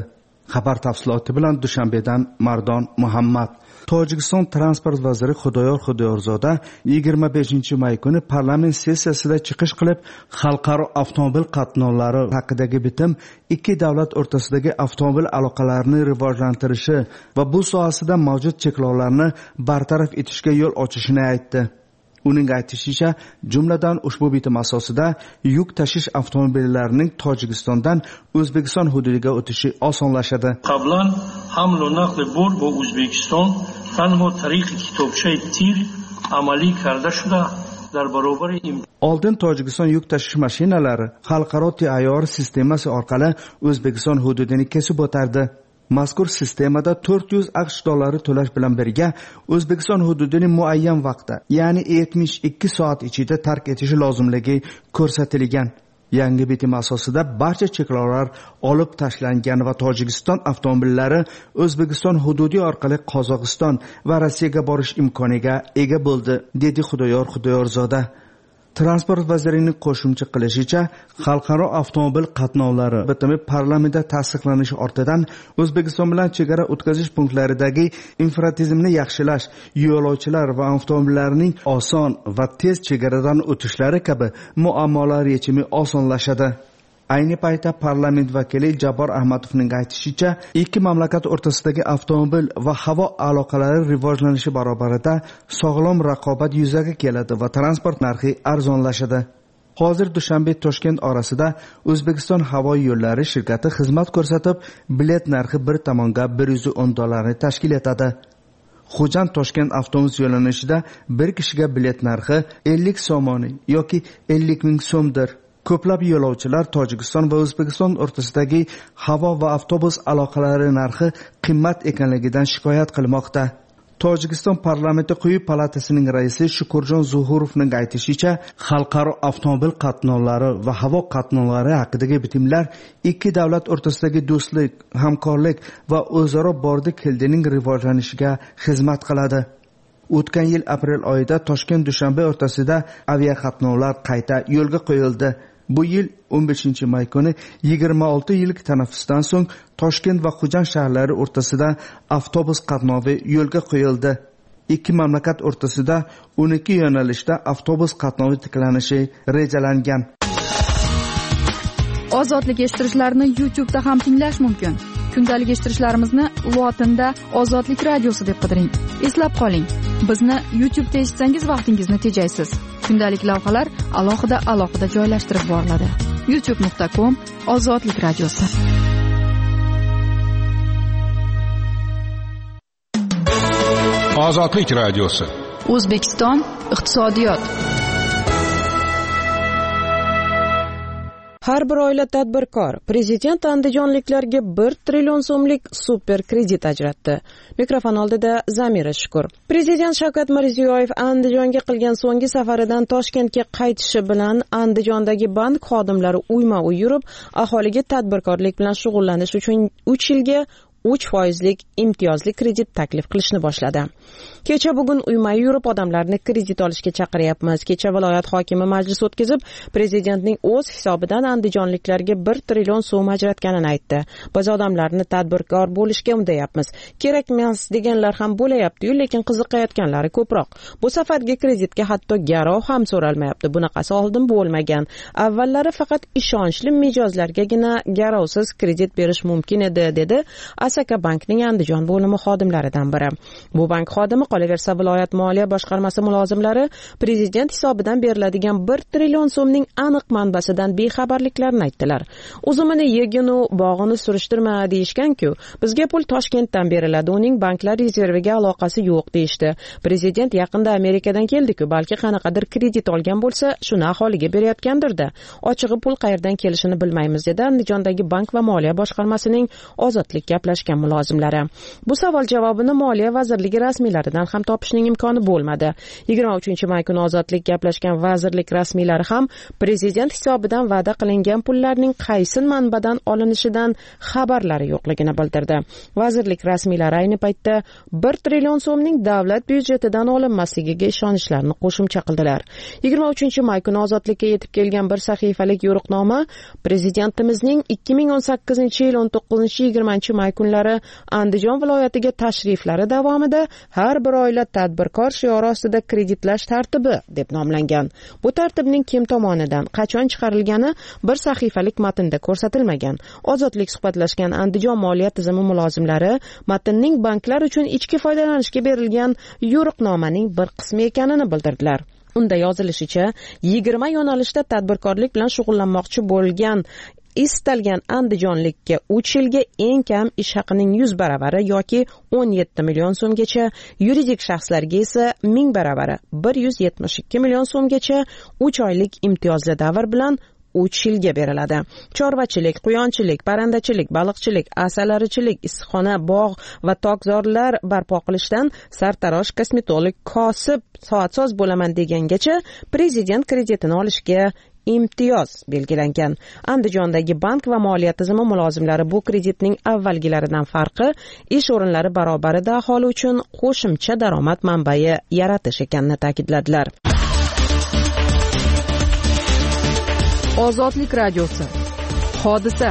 Xabar tafsiloti bilan Dushanbedan Mardon Muhammad. Tojikiston transport vaziri Xudoyor Xudoyorzoda yigirma beshinchi may kuni parlament sessiyasida chiqish qilib, xalqaro avtomobil qatnovlari haqidagi bitim ikki davlat o'rtasidagi avtomobil aloqalarini rivojlantirishi va bu sohasida mavjud cheklovlarni bartaraf etishga yo'l ochishini aytdi. Uning aytishicha, jumladan ushbu bitim asosida yuk tashish avtomobillarining Tojikistondan O'zbekiston hududiga o'tishi osonlashadi. Qablan hamlo naqli bor bo O'zbekiston tanho tariqi kitobchay tir amaliy karda shuda dar barobari Oldin Tojikiston yuk tashish mashinalari xalqaro teayyor sistemasi orqali O'zbekiston hududini kesib o'tardi. Mazkur sistemada to'rt yuz aqsh dollari to'lash bilan birga O'zbekiston hududini muayyan vaqtda, ya'ni yetmish ikki soat ichida tark etishi lozimligi ko'rsatilgan. Yangi bitim asosida barcha cheklovlar olib tashlangan va Tojikiston avtomobillari O'zbekiston hududi orqali Qozog'iston va Rossiyaga borish imkoniga ega bo'ldi, dedi Xudoyor Xudoyorzoda. Transport vazirining qo'shimcha qilishicha, xalqaro avtomobil qatnovlari bitimi parlamentda tasdiqlanishi ortidan O'zbekiston bilan chegara o'tkazish punktlaridagi infratizimni yaxshilash, yo'lovchilar va avtomobillarning oson va tez chegaradan o'tishlari kabi muammolar yechimi osonlashadi. Ayni paytda parlament vakili Jabor Ahmadovning aytishicha, ikki mamlakat o'rtasidagi avtomobil va havo aloqalari rivojlanishi barobarida sog'lom raqobat yuzaga keladi va transport narxi arzonlashadi. Hozir Dushanbe Toshkent orasida O'zbekiston havo yo'llari shirkati xizmat ko'rsatib, bilet narxi bir tomonga bir yuz o'n dollarni tashkil etadi. Xo'jand Toshkent avtobus yo'nalishida bir kishiga bilet narxi ellik so'moni yoki ellik ming so'mdir. Ko'plab yo'lovchilar Tojikiston va O'zbekiston o'rtasidagi havo va avtobus aloqalari narxi qimmat ekanligidan shikoyat qilmoqda. Tojikiston parlamenti quyi palatasining raisi Shukurjon Zuhurovning aytishicha, xalqaro avtomobil qatnovlari va havo qatnovlari haqidagi bitimlar ikki davlat o'rtasidagi do'stlik, hamkorlik va o'zaro bordi-keldining rivojlanishiga xizmat qiladi. O'tgan yil aprel oyida Toshkent Dushanbe o'rtasida aviaqatnovlar qayta yo'lga qo'yildi. Bu yil o'n beshinchi may kuni yigirma olti yillik tanaffusdan so'ng Toshkent va Xo'jand shaharlari o'rtasida avtobus qatnovi yo'lga qo'yildi. Ikki mamlakat o'rtasida o'n ikki yo'nalishda avtobus qatnovi tiklanishi rejalangan. Ozodlik eshittirishlarni YouTube'da ham tinglash mumkin. Kundalik eshittirishlarimizni lotinda Ozodlik radiosi deb qidiring. Eslab qoling, bizni YouTube'da eshitsangiz vaqtingizni tejaysiz. Kundalik lavhalar alohida alohida joylashtirib boriladi. youtube nuqta com Ozodlik radiosi. Ozodlik radiosi. O'zbekiston iqtisodiyot. Har bir oila tadbirkor. Prezident andijonliklarga bir trillion so'mlik super kredit ajratdi. Mikrofon oldida Zamira Shukur. Prezident Shavkat Mirziyoyev Andijonga qilgan so'nggi safaridan Toshkentga qaytishi bilan Andijondagi bank xodimlari uyma-uy yurib, aholiga tadbirkorlik bilan shug'ullanish uchun uch yilga uch foizlik imtiyozli kredit taklif qilishni boshladi. Kecha bugun uyma yurib odamlarni kredit olishga chaqiryapmiz. Kecha viloyat hokimi majlis o'tkazib, prezidentning o'z hisobidan andijonliklarga bir trillion so'm ajratganini aytdi. Biz odamlarni tadbirkor bo'lishga undayapmiz. Kerak emas deganlar ham bo'layapti-yu, lekin qiziqayotganlari ko'proq. Bu safargi kreditga hatto garov ham so'ralmayapti. Bunaqasi oldin bo'lmagan. Avvallari faqat ishonchli mijozlargagina garovsiz kredit berish mumkin edi, dedi Asaka bankning Andijon bo'limi xodimlaridan biri. Bu bank xodimi qolaversa viloyat moliya boshqarmasi mulozimlari prezident hisobidan beriladigan bir trillion so'mning aniq manbasidan bexabarliklarini aytdilar. Uzumini yeginu bog'ini surishtirma deyishgan-ku, bizga pul Toshkentdan beriladi, uning banklar rezerviga aloqasi yo'q deyishdi. Prezident yaqinda Amerikadan keldi-ku, balki qanaqadir kredit olgan bo'lsa, shuni aholiga berayotgandir-da. Ochig'i pul qayerdan kelishini bilmaymiz, dedi Andijondagi bank va moliya boshqarmasining Ozodlik gaplashgan gaplashgan mulozimlari. Bu savol javobini Moliya vazirligi rasmiylaridan ham topishning imkoni bo'lmadi. yigirma uchinchi may kuni Ozodlik gaplashgan vazirlik rasmiylari ham prezident hisobidan va'da qilingan pullarning qaysi manbadan olinishidan xabarlari yo'qligini bildirdi. Vazirlik rasmiylari ayni paytda bir trillion so'mning davlat byudjetidan olinmasligiga ishonishlarini qo'shimcha qildilar. yigirma uchinchi may kuni Ozodlikka yetib kelgan bir sahifalik yo'riqnoma prezidentimizning ikki ming o'n sakkizinchi yil o'n to'qqizinchi yigirmanchi may kunlari Andijon viloyatiga tashriflari davomida har bir oila tadbirkor shiori ostida kreditlash tartibi deb nomlangan. Bu tartibning kim tomonidan qachon chiqarilgani bir sahifalik matnda ko'rsatilmagan. Ozodlik suhbatlashgan Andijon moliya tizimi mulozimlari matnning banklar uchun ichki foydalanishga berilgan yo'riqnomaning bir qismi ekanini bildirdilar. Unda yozilishicha, yigirma yo'nalishda tadbirkorlik bilan shug'ullanmoqchi bo'lgan istalgan andijonlikka uch yilga eng kam ish haqining yuz baravari yoki o'n yetti million so'mgacha, yuridik shaxslarga esa ming baravari bir yuz yetmish ikki million so'mgacha uch oylik imtiyozli davr bilan uch yilga beriladi. Chorvachilik, quyonchilik, parrandachilik, baliqchilik, asalarichilik, issiqxona, bog' va tokzorlar barpo qilishdan sartarosh, kosmetolog, kosib, soatsoz bo'laman degangacha prezident kreditini olishga imtiyoz belgilangan. Andijondagi bank va moliya tizimi mulozimlari bu kreditning avvalgilaridan farqi ish o'rinlari barobarida aholi uchun qo'shimcha daromad manbai yaratish ekanini ta'kidladilar. Ozodlik radiosi. Hodisa.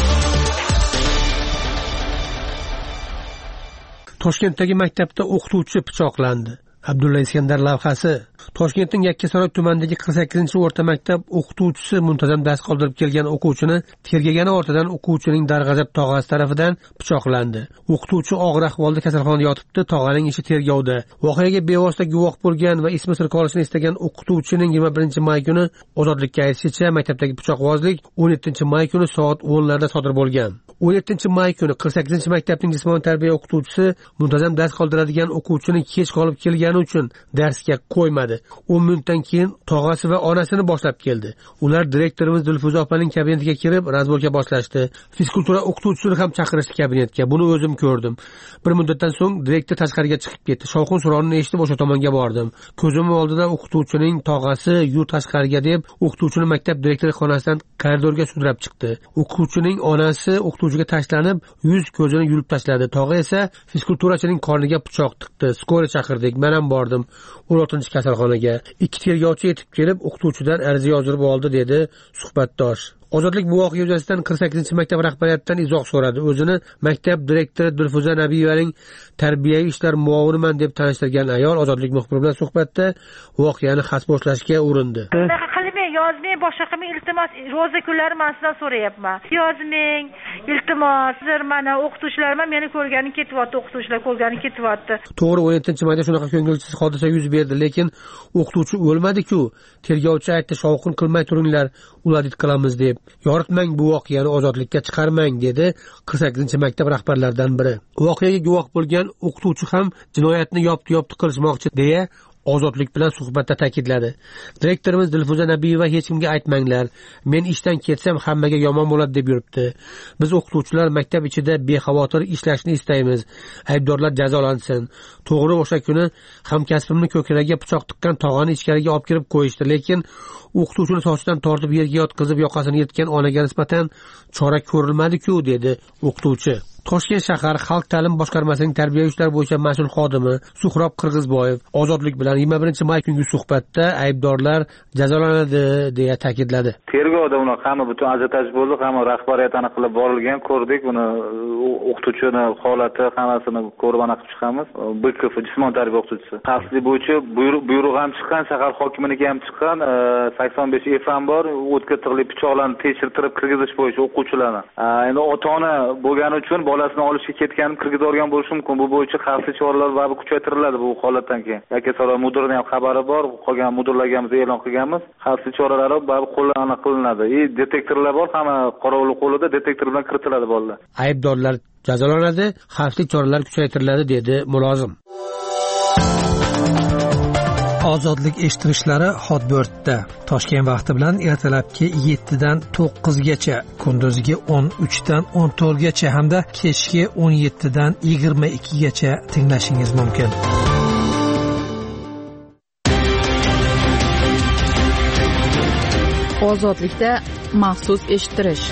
Toshkentdagi maktabda o'qituvchi pichoqlandi. Abdulla Iskandar lavhasi. Toshkentning Yakkasaroy tumanidagi qirq sakkizinchi o'rta maktab o'qituvchisi muntazam dars qoldirib kelgan o'quvchini tergagani ortidan o'quvchining darg'azab tog'asi tarafidan pichoqlandi. O'qituvchi og'ir ahvolda kasalxonada yotibdi, tog'aning ishi tergovda. Voqeaga bevosita guvoh bo'lgan va ismi sir qolishini istagan o'qituvchining yigirma birinchi may kuni Ozodlikka aytishicha, maktabdagi pichoqbozlik o'n yettinchi may kuni soat o'nlarda sodir bo'lgan. o'n yettinchi may kuni qirq sakkizinchi maktabning jismoniy tarbiya o'qituvchisi muntazam dars qoldiradigan o'quvchini kech qolib kelgani uchun darsga qo'ymadi. o'n minutdan keyin tog'asi va onasini boshlab keldi. Ular direktorimiz Dilfuza opaning kabinetiga kirib, razborga boshlashdi. Fizkultura o'qituvchisini ham chaqirishdi kabinetga. Buni o'zim ko'rdim. Bir muddatdan so'ng direktor tashqariga chiqib ketdi. Shovqin suronini eshitib o'sha tomonga bordim. Ko'zim oldida o'qituvchining tog'asi "Yu tashqariga" deb o'qituvchini maktab direktori xonasidan koridorga sudrab chiqdi. O'qituvchining onasi o'qituvchiga tashlanib, yuz ko'zini yulib tashladi. Tog'a esa fizkulturachining qorniga pichoq tiqdi. Skora chaqirdik. Men ham bordim o'n oltinchi kasalxonaga. Ikki tergovchi yetib kelib, o'qituvchidan ariza yozdirib oldi, dedi suhbatdosh. Ozodlik bu voqea yuzasidan qirq sakkizinchi maktab rahbariyatidan izoh so'radi. O'zini maktab direktori Dilfuza Nabiyevaning tarbiyaviy ishlar muaviniman deb tanishtirgan ayol Ozodlik muxbiri bilan suhbatda voqeani xasbo'shlashga urindi. Yozmang, boshqa qilmang, iltimos, ro'za kunlari men sizdan so'rayapman. Yozmang, iltimos, sizlar mana o'qituvchilar, meni ko'rgani ketyapti, o'qituvchilar ko'rgani ketyapti. To'g'ri, o'n yettinchi mayda shunaqa ko'ngilsiz hodisa yuz berdi, lekin o'qituvchi o'lmadi-ku. Tergovchi aytdi, shovqin qilmay turinglar, uladit qilamiz deb. Yoritmang bu voqeani, Ozodlikka chiqarmang, dedi qirq sakkizinchi maktab rahbarlaridan biri. Voqeaga guvoh bo'lgan o'qituvchi ham jinoyatni yopti-yopti qilishmoqchi deya Ozodlik bilan suhbatda ta'kidladi. Direktorimiz Dilfuza Nabiyeva hech kimga aytmanglar, men ishdan ketsam hammaga yomon bo'ladi deb yuribdi. Biz o'qituvchilar maktab ichida bexavotir ishlashni istaymiz. Aybdorlar jazolansin. To'g'ri, o'sha kuni hamkasbimni ko'kragiga pichoq tiqqan tog'ani ichkariga olib kirib qo'yishdi, lekin o'qituvchini sochidan tortib yerga yotqizib yoqasini yetgan onaga nisbatan chora ko'rilmadi-ku, dedi o'qituvchi. Toshkent shahar xalq ta'lim boshqarmasining tarbiya ishlari bo'yicha mas'ul xodimi Suhrob Qirg'izboyev Ozodlik bilan yigirma birinchi may kungi suhbatda aybdorlar jazolanadi deya ta'kidladi. Tergovda uni hamma butun ajiotaj bo'ldi, hamma rahbariyat aniqlab borilgan, ko'rdik, uni o'qituvchini holati hammasini ko'rib aniqlab chiqamiz. B K F jismoniy tarbiya o'qituvchisi. Xavfsizlik bo'yicha buyruq ham chiqqan, shahar hokiminiga ham chiqqan, sakson besh F ham bor, o'tkir turli pichoqlarni tekshirtirib kirgizish bo'yicha o'quvchilarni. Endi ota-ona bo'lgani uchun bolasini olishga ketganib kirgizib olgan bo'lishi mumkin. Bu bo'yicha xavfsizlik choralari va kuchaytiriladi bu holatdan keyin. Yakkasaroy mudirining ham xabari bor, qolgan mudirlarga ham e'lon qilganmiz. Xavfsizlik choralari baribir qo'llanib qilinadi. E detektorlar bor, hamma qorovul qo'lida detektor bilan kiritiladi bolalar. Aybdorlar jazolanadi, xavfsizlik choralari kuchaytiriladi, dedi mulozim. Ozodlik eshittirishlari Hotbirdda Toshkent vaqti bilan ertalabki yettidan to'qqizgacha, kunduzgi o'n uchdan o'n to'rtgacha hamda kechki o'n yettidan yigirma ikkigacha tinglashingiz mumkin. Ozodlikda maxsus eshittirish.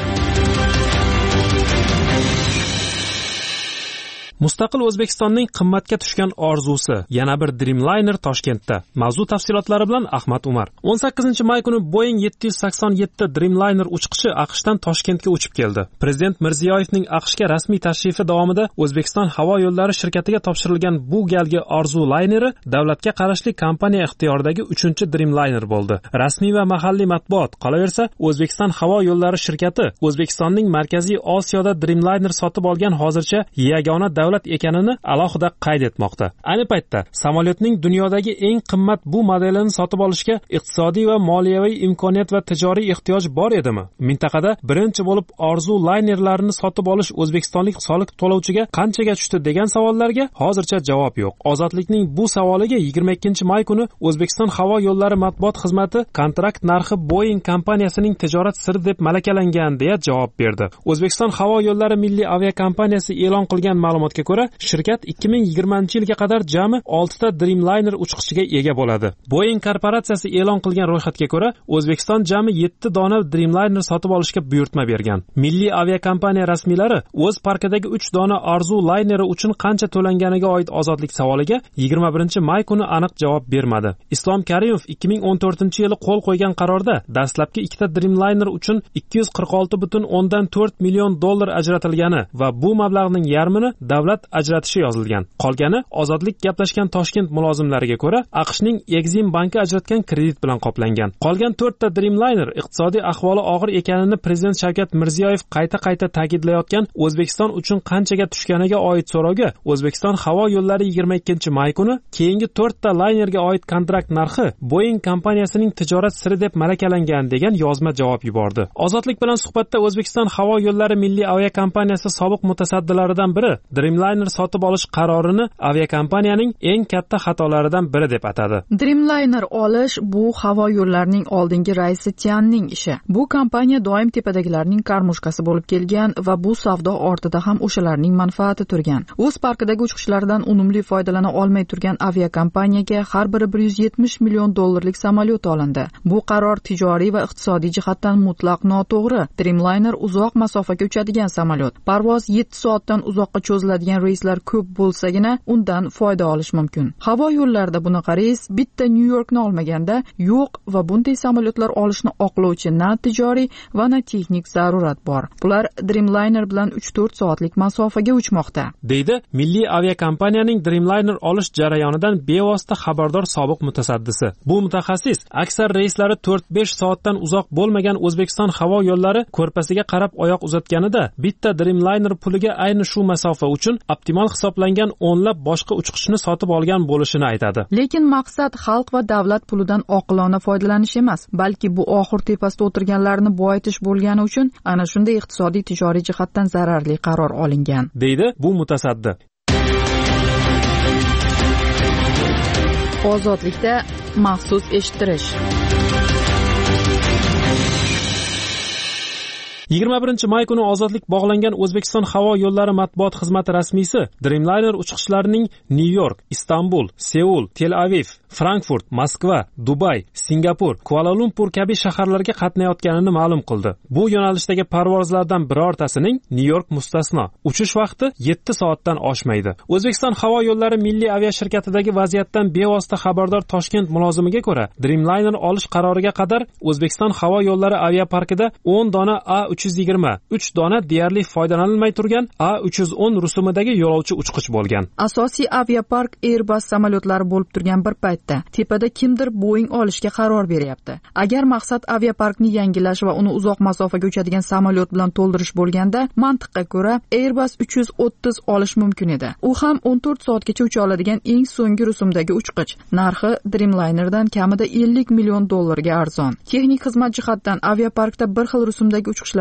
Mustaqil O'zbekistonning qimmatga tushgan orzusi, yana bir Dreamliner Toshkentda. Mavzu tafsilotlari bilan Ahmad Umar. o'n sakkizinchi may kuni Boeing yetti yuz sakson yetti Dreamliner uchqichi AQShdan Toshkentga uchib keldi. Prezident Mirziyoyevning AQShga rasmiy tashrifi davomida O'zbekiston havo yo'llari shirkatiga topshirilgan bu galgi orzu layneri davlatga qarashli kompaniya ixtiyoridagi uchinchi Dreamliner bo'ldi. Rasmiy va mahalliy matbuot qolaversa, O'zbekiston havo yo'llari shirkati O'zbekistonning Markaziy Osiyoda Dreamliner sotib olgan hozircha yagona davlat ekanini alohida qayd etmoqda. Ayni paytda samolyotning dunyodagi eng qimmat bu modelini sotib olishga iqtisodiy va moliyaviy imkoniyat va tijoriy ehtiyoj bor edimi? Mintaqada birinchi bo'lib orzu laynerlarini sotib olish o'zbekistonlik soliq to'lovchiga qanchaga tushdi degan savollarga hozircha javob yo'q. Ozodlikning bu savoliga yigirma ikkinchi may kuni O'zbekiston havo yo'llari matbuot xizmati kontrakt narxi Boeing kompaniyasining tijorat siri deb malakalangan deya javob berdi. O'zbekiston havo yo'llari milliy aviakompaniyasi e'lon qilgan ma'lumotga ko'ra, shirkat ikki ming yigirmanchi yilga qadar jami oltita Dreamliner uchqichiga ega bo'ladi. Boeing korporatsiyasi e'lon qilgan ro'yxatga ko'ra, O'zbekiston jami yetti dona Dreamliner sotib olishga buyurtma bergan. Milliy aviakompaniya rasmiylari o'z parkidagi uch dona orzu layneri uchun qancha to'langaniga oid ozodlik savoliga yigirma birinchi may kuni aniq javob bermadi. Islom Karimov ikki ming o'n to'rtinchi yili qo'l qo'ygan qarorda dastlabki ikkita Dreamliner uchun ikki yuz qirq olti butun o'ndan to'rt million dollar ajratilgani va bu mablag'ning yarmini davlat ajratishi yozilgan. Qolgani ozodlik gaplashgan Toshkent mulozimlariga ko'ra, AQShning Exim banki ajratgan kredit bilan qoplangan. Qolgan to'rtta Dreamliner iqtisodiy ahvoli og'ir ekanini Prezident Shavkat Mirziyoyev qayta-qayta ta'kidlayotgan O'zbekiston uchun qanchaga tushganiga oid so'rovga O'zbekiston havo yo'llari yigirma ikkinchi may kuni keyingi to'rtta laynerga oid kontrakt narxi Boeing kompaniyasining tijorat siri deb malakalangan degan yozma javob yubordi. Ozodlik bilan suhbatda O'zbekiston havo yo'llari milliy aviakompaniyasi sobiq mutasaddilaridan biri Dreamliner sotib olish qarorini aviakompaniyaning eng katta xatolaridan biri deb atadi. Dreamliner olish bu havo yo'llarining oldingi raisi Tianning ishi. Bu kompaniya doim tepadagilarning qarmushkasi bo'lib kelgan va bu savdo ortida ham o'shalarning manfaati turgan. O'z parkidagi uchqishlardan unumli foydalana olmay turgan aviakompaniyaga har biri bir yuz yetmish million dollarlik samolyot olindi. Bu qaror tijoriy va iqtisodiy jihatdan mutlaq noto'g'ri. Dreamliner uzoq masofaga uchadigan samolyot. Parvoz yetti soatdan uzoqqa cho'ziladigan reyslar ko'p bo'lsagina undan foyda olish mumkin. Havo yo'llarida bunaqa reys bitta New Yorkni olmaganda yo'q va bunday samolyotlar olishni oqlovchi na tijoriy va na texnik zarurat bor. Bular Dreamliner bilan uch to'rt soatlik masofaga uchmoqda, deydi milliy aviakompaniyaning Dreamliner olish jarayonidan bevosita xabardor sobiq mutasaddisi. Bu mutaxassis aksar reyslari to'rt besh soatdan uzoq bo'lmagan O'zbekiston havo yo'llari ko'rpasiga qarab oyoq uzatganida bitta Dreamliner puliga ayni shu masofa uchun optimal hisoblangan o'nlab boshqa uchqichni sotib olgan bo'lishini aytadi. Lekin maqsad xalq va davlat pulidan oqilona foydalanish emas, balki bu oxir tepasida o'tirganlarni boyitish bo'lgani uchun ana shunday iqtisodiy tijoriy jihatdan zararli qaror olingan, deydi bu mutasaddi. Ozodlikda maxsus eshittirish. yigirma birinchi may kuni ozodlik bog'langan O'zbekiston havo yo'llari matbuot xizmati rasmiysi Dreamliner uchqishlarining New York, Istanbul, Seul, Tel Aviv, Frankfurt, Moskva, Dubay, Singapur, Kuala Lumpur kabi shaharlarga qatnayotganini ma'lum qildi. Bu yo'nalishdagi parvozlardan birortasining New York mustasno. Uchish vaqti yetti soatdan oshmaydi. O'zbekiston havo yo'llari milliy aviashirkatidagi vaziyatdan bevosita xabardor Toshkent mulozimiga ko'ra, Dreamliner olish qaroriga qadar O'zbekiston havo yo'llari aviaparkida o'n dona A uch yuz yigirma, uch dona deyarli foydalanilmay turgan A uch yuz o'n rusumidagi yo'lovchi uchqich bo'lgan. Asosiy aviapark Airbus samolyotlari bo'lib turgan bir paytda tepada kimdir Boeing olishga qaror beryapti. Agar maqsad aviaparkni yangilash va uni uzoq masofaga uchadigan samolyot bilan to'ldirish bo'lganda, mantiqqa ko'ra Airbus uch yuz o'ttiz olish mumkin edi. U ham o'n to'rt soatgacha ucha oladigan eng so'nggi rusumdagi uchqich. Narxi Dreamlinerdan kamida ellik million dollarga arzon. Texnik xizmat jihatdan aviaparkda bir xil rusumdagi uchqishlar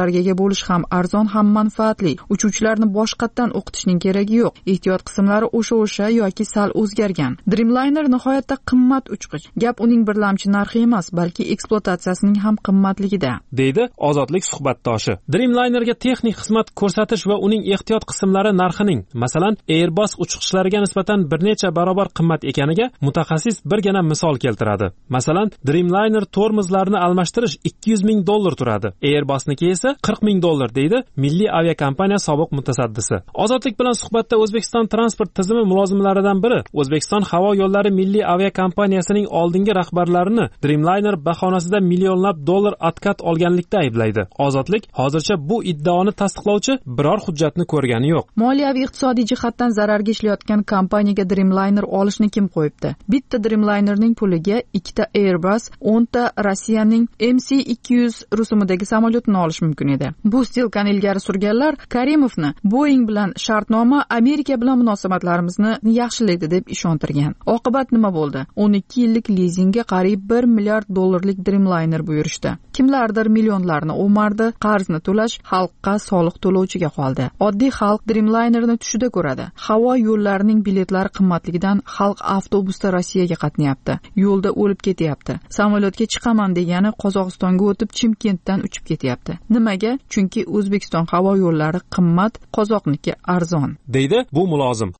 qismlarga ega bo'lish ham arzon ham manfaatli. Uchuvchilarni boshqatdan o'qitishning keragi yo'q. Ehtiyot qismlari o'sha-o'sha yoki sal o'zgargan. Dreamliner nihoyatda qimmat uchqich. Gap uning birlamchi narxi emas, balki ekspluatatsiyasining ham qimmatligida, deydi Ozodlik suhbatdoshi. Dreamlinerga texnik xizmat ko'rsatish va uning ehtiyot qismlari narxining, masalan, Airbus uchqichlariga nisbatan bir necha barobar qimmat ekaniga mutaxassis birgina misol keltiradi. Masalan, Dreamliner tormozlarini almashtirish ikki yuz ming dollar turadi. Airbusniki esa qirq ming dollar, deydi Milliy aviakompaniya sobiq mutasaddisi. Ozodlik bilan suhbatda O'zbekiston transport tizimi mulozimlaridan biri O'zbekiston havo yo'llari milliy aviakompaniyasining oldingi rahbarlarini Dreamliner bahonasida millionlab dollar atkat olganlikda ayblaydi. Ozodlik hozircha bu iddaoni tasdiqlovchi biror hujjatni ko'rgani yo'q. Moliyaviy iqtisodiy jihatdan zararga ishlayotgan kompaniyaga Dreamliner olishni kim qo'yibdi? Bitta Dreamlinerning puliga ikkita Airbus, o'nta Rossiyaning M C ikki yuz rusumidagi samolyotni olish mumkin edi. Bu stilkani ilgari surganlar Karimovni Boeing bilan shartnoma Amerika bilan munosabatlarimizni yaxshilaydi deb ishontirgan. Oqibat nima bo'ldi? o'n ikki yillik lizingga qariyb bir milliard dollarlik Dreamliner buyurishdi. Kimlardir millionlarni o'mardi, qarzni to'lash xalqqa soliq to'lovchiga qoldi. Oddiy xalq Dreamlinerni tushida ko'radi. Havo yo'llarining biletlari qimmatligidan xalq avtobusda Rossiyaga qatnayapti. Yo'lda o'lib ketyapti. Samolyotga chiqaman degani Qozog'istonga o'tib Chimkentdan uchib ketyapti. Nimaga? Chunki O'zbekiston havo yo'llari qimmat, Qozoqniki arzon, deydi bu mulozim.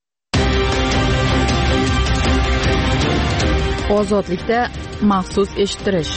Ozodlikda maxsus eshittirish.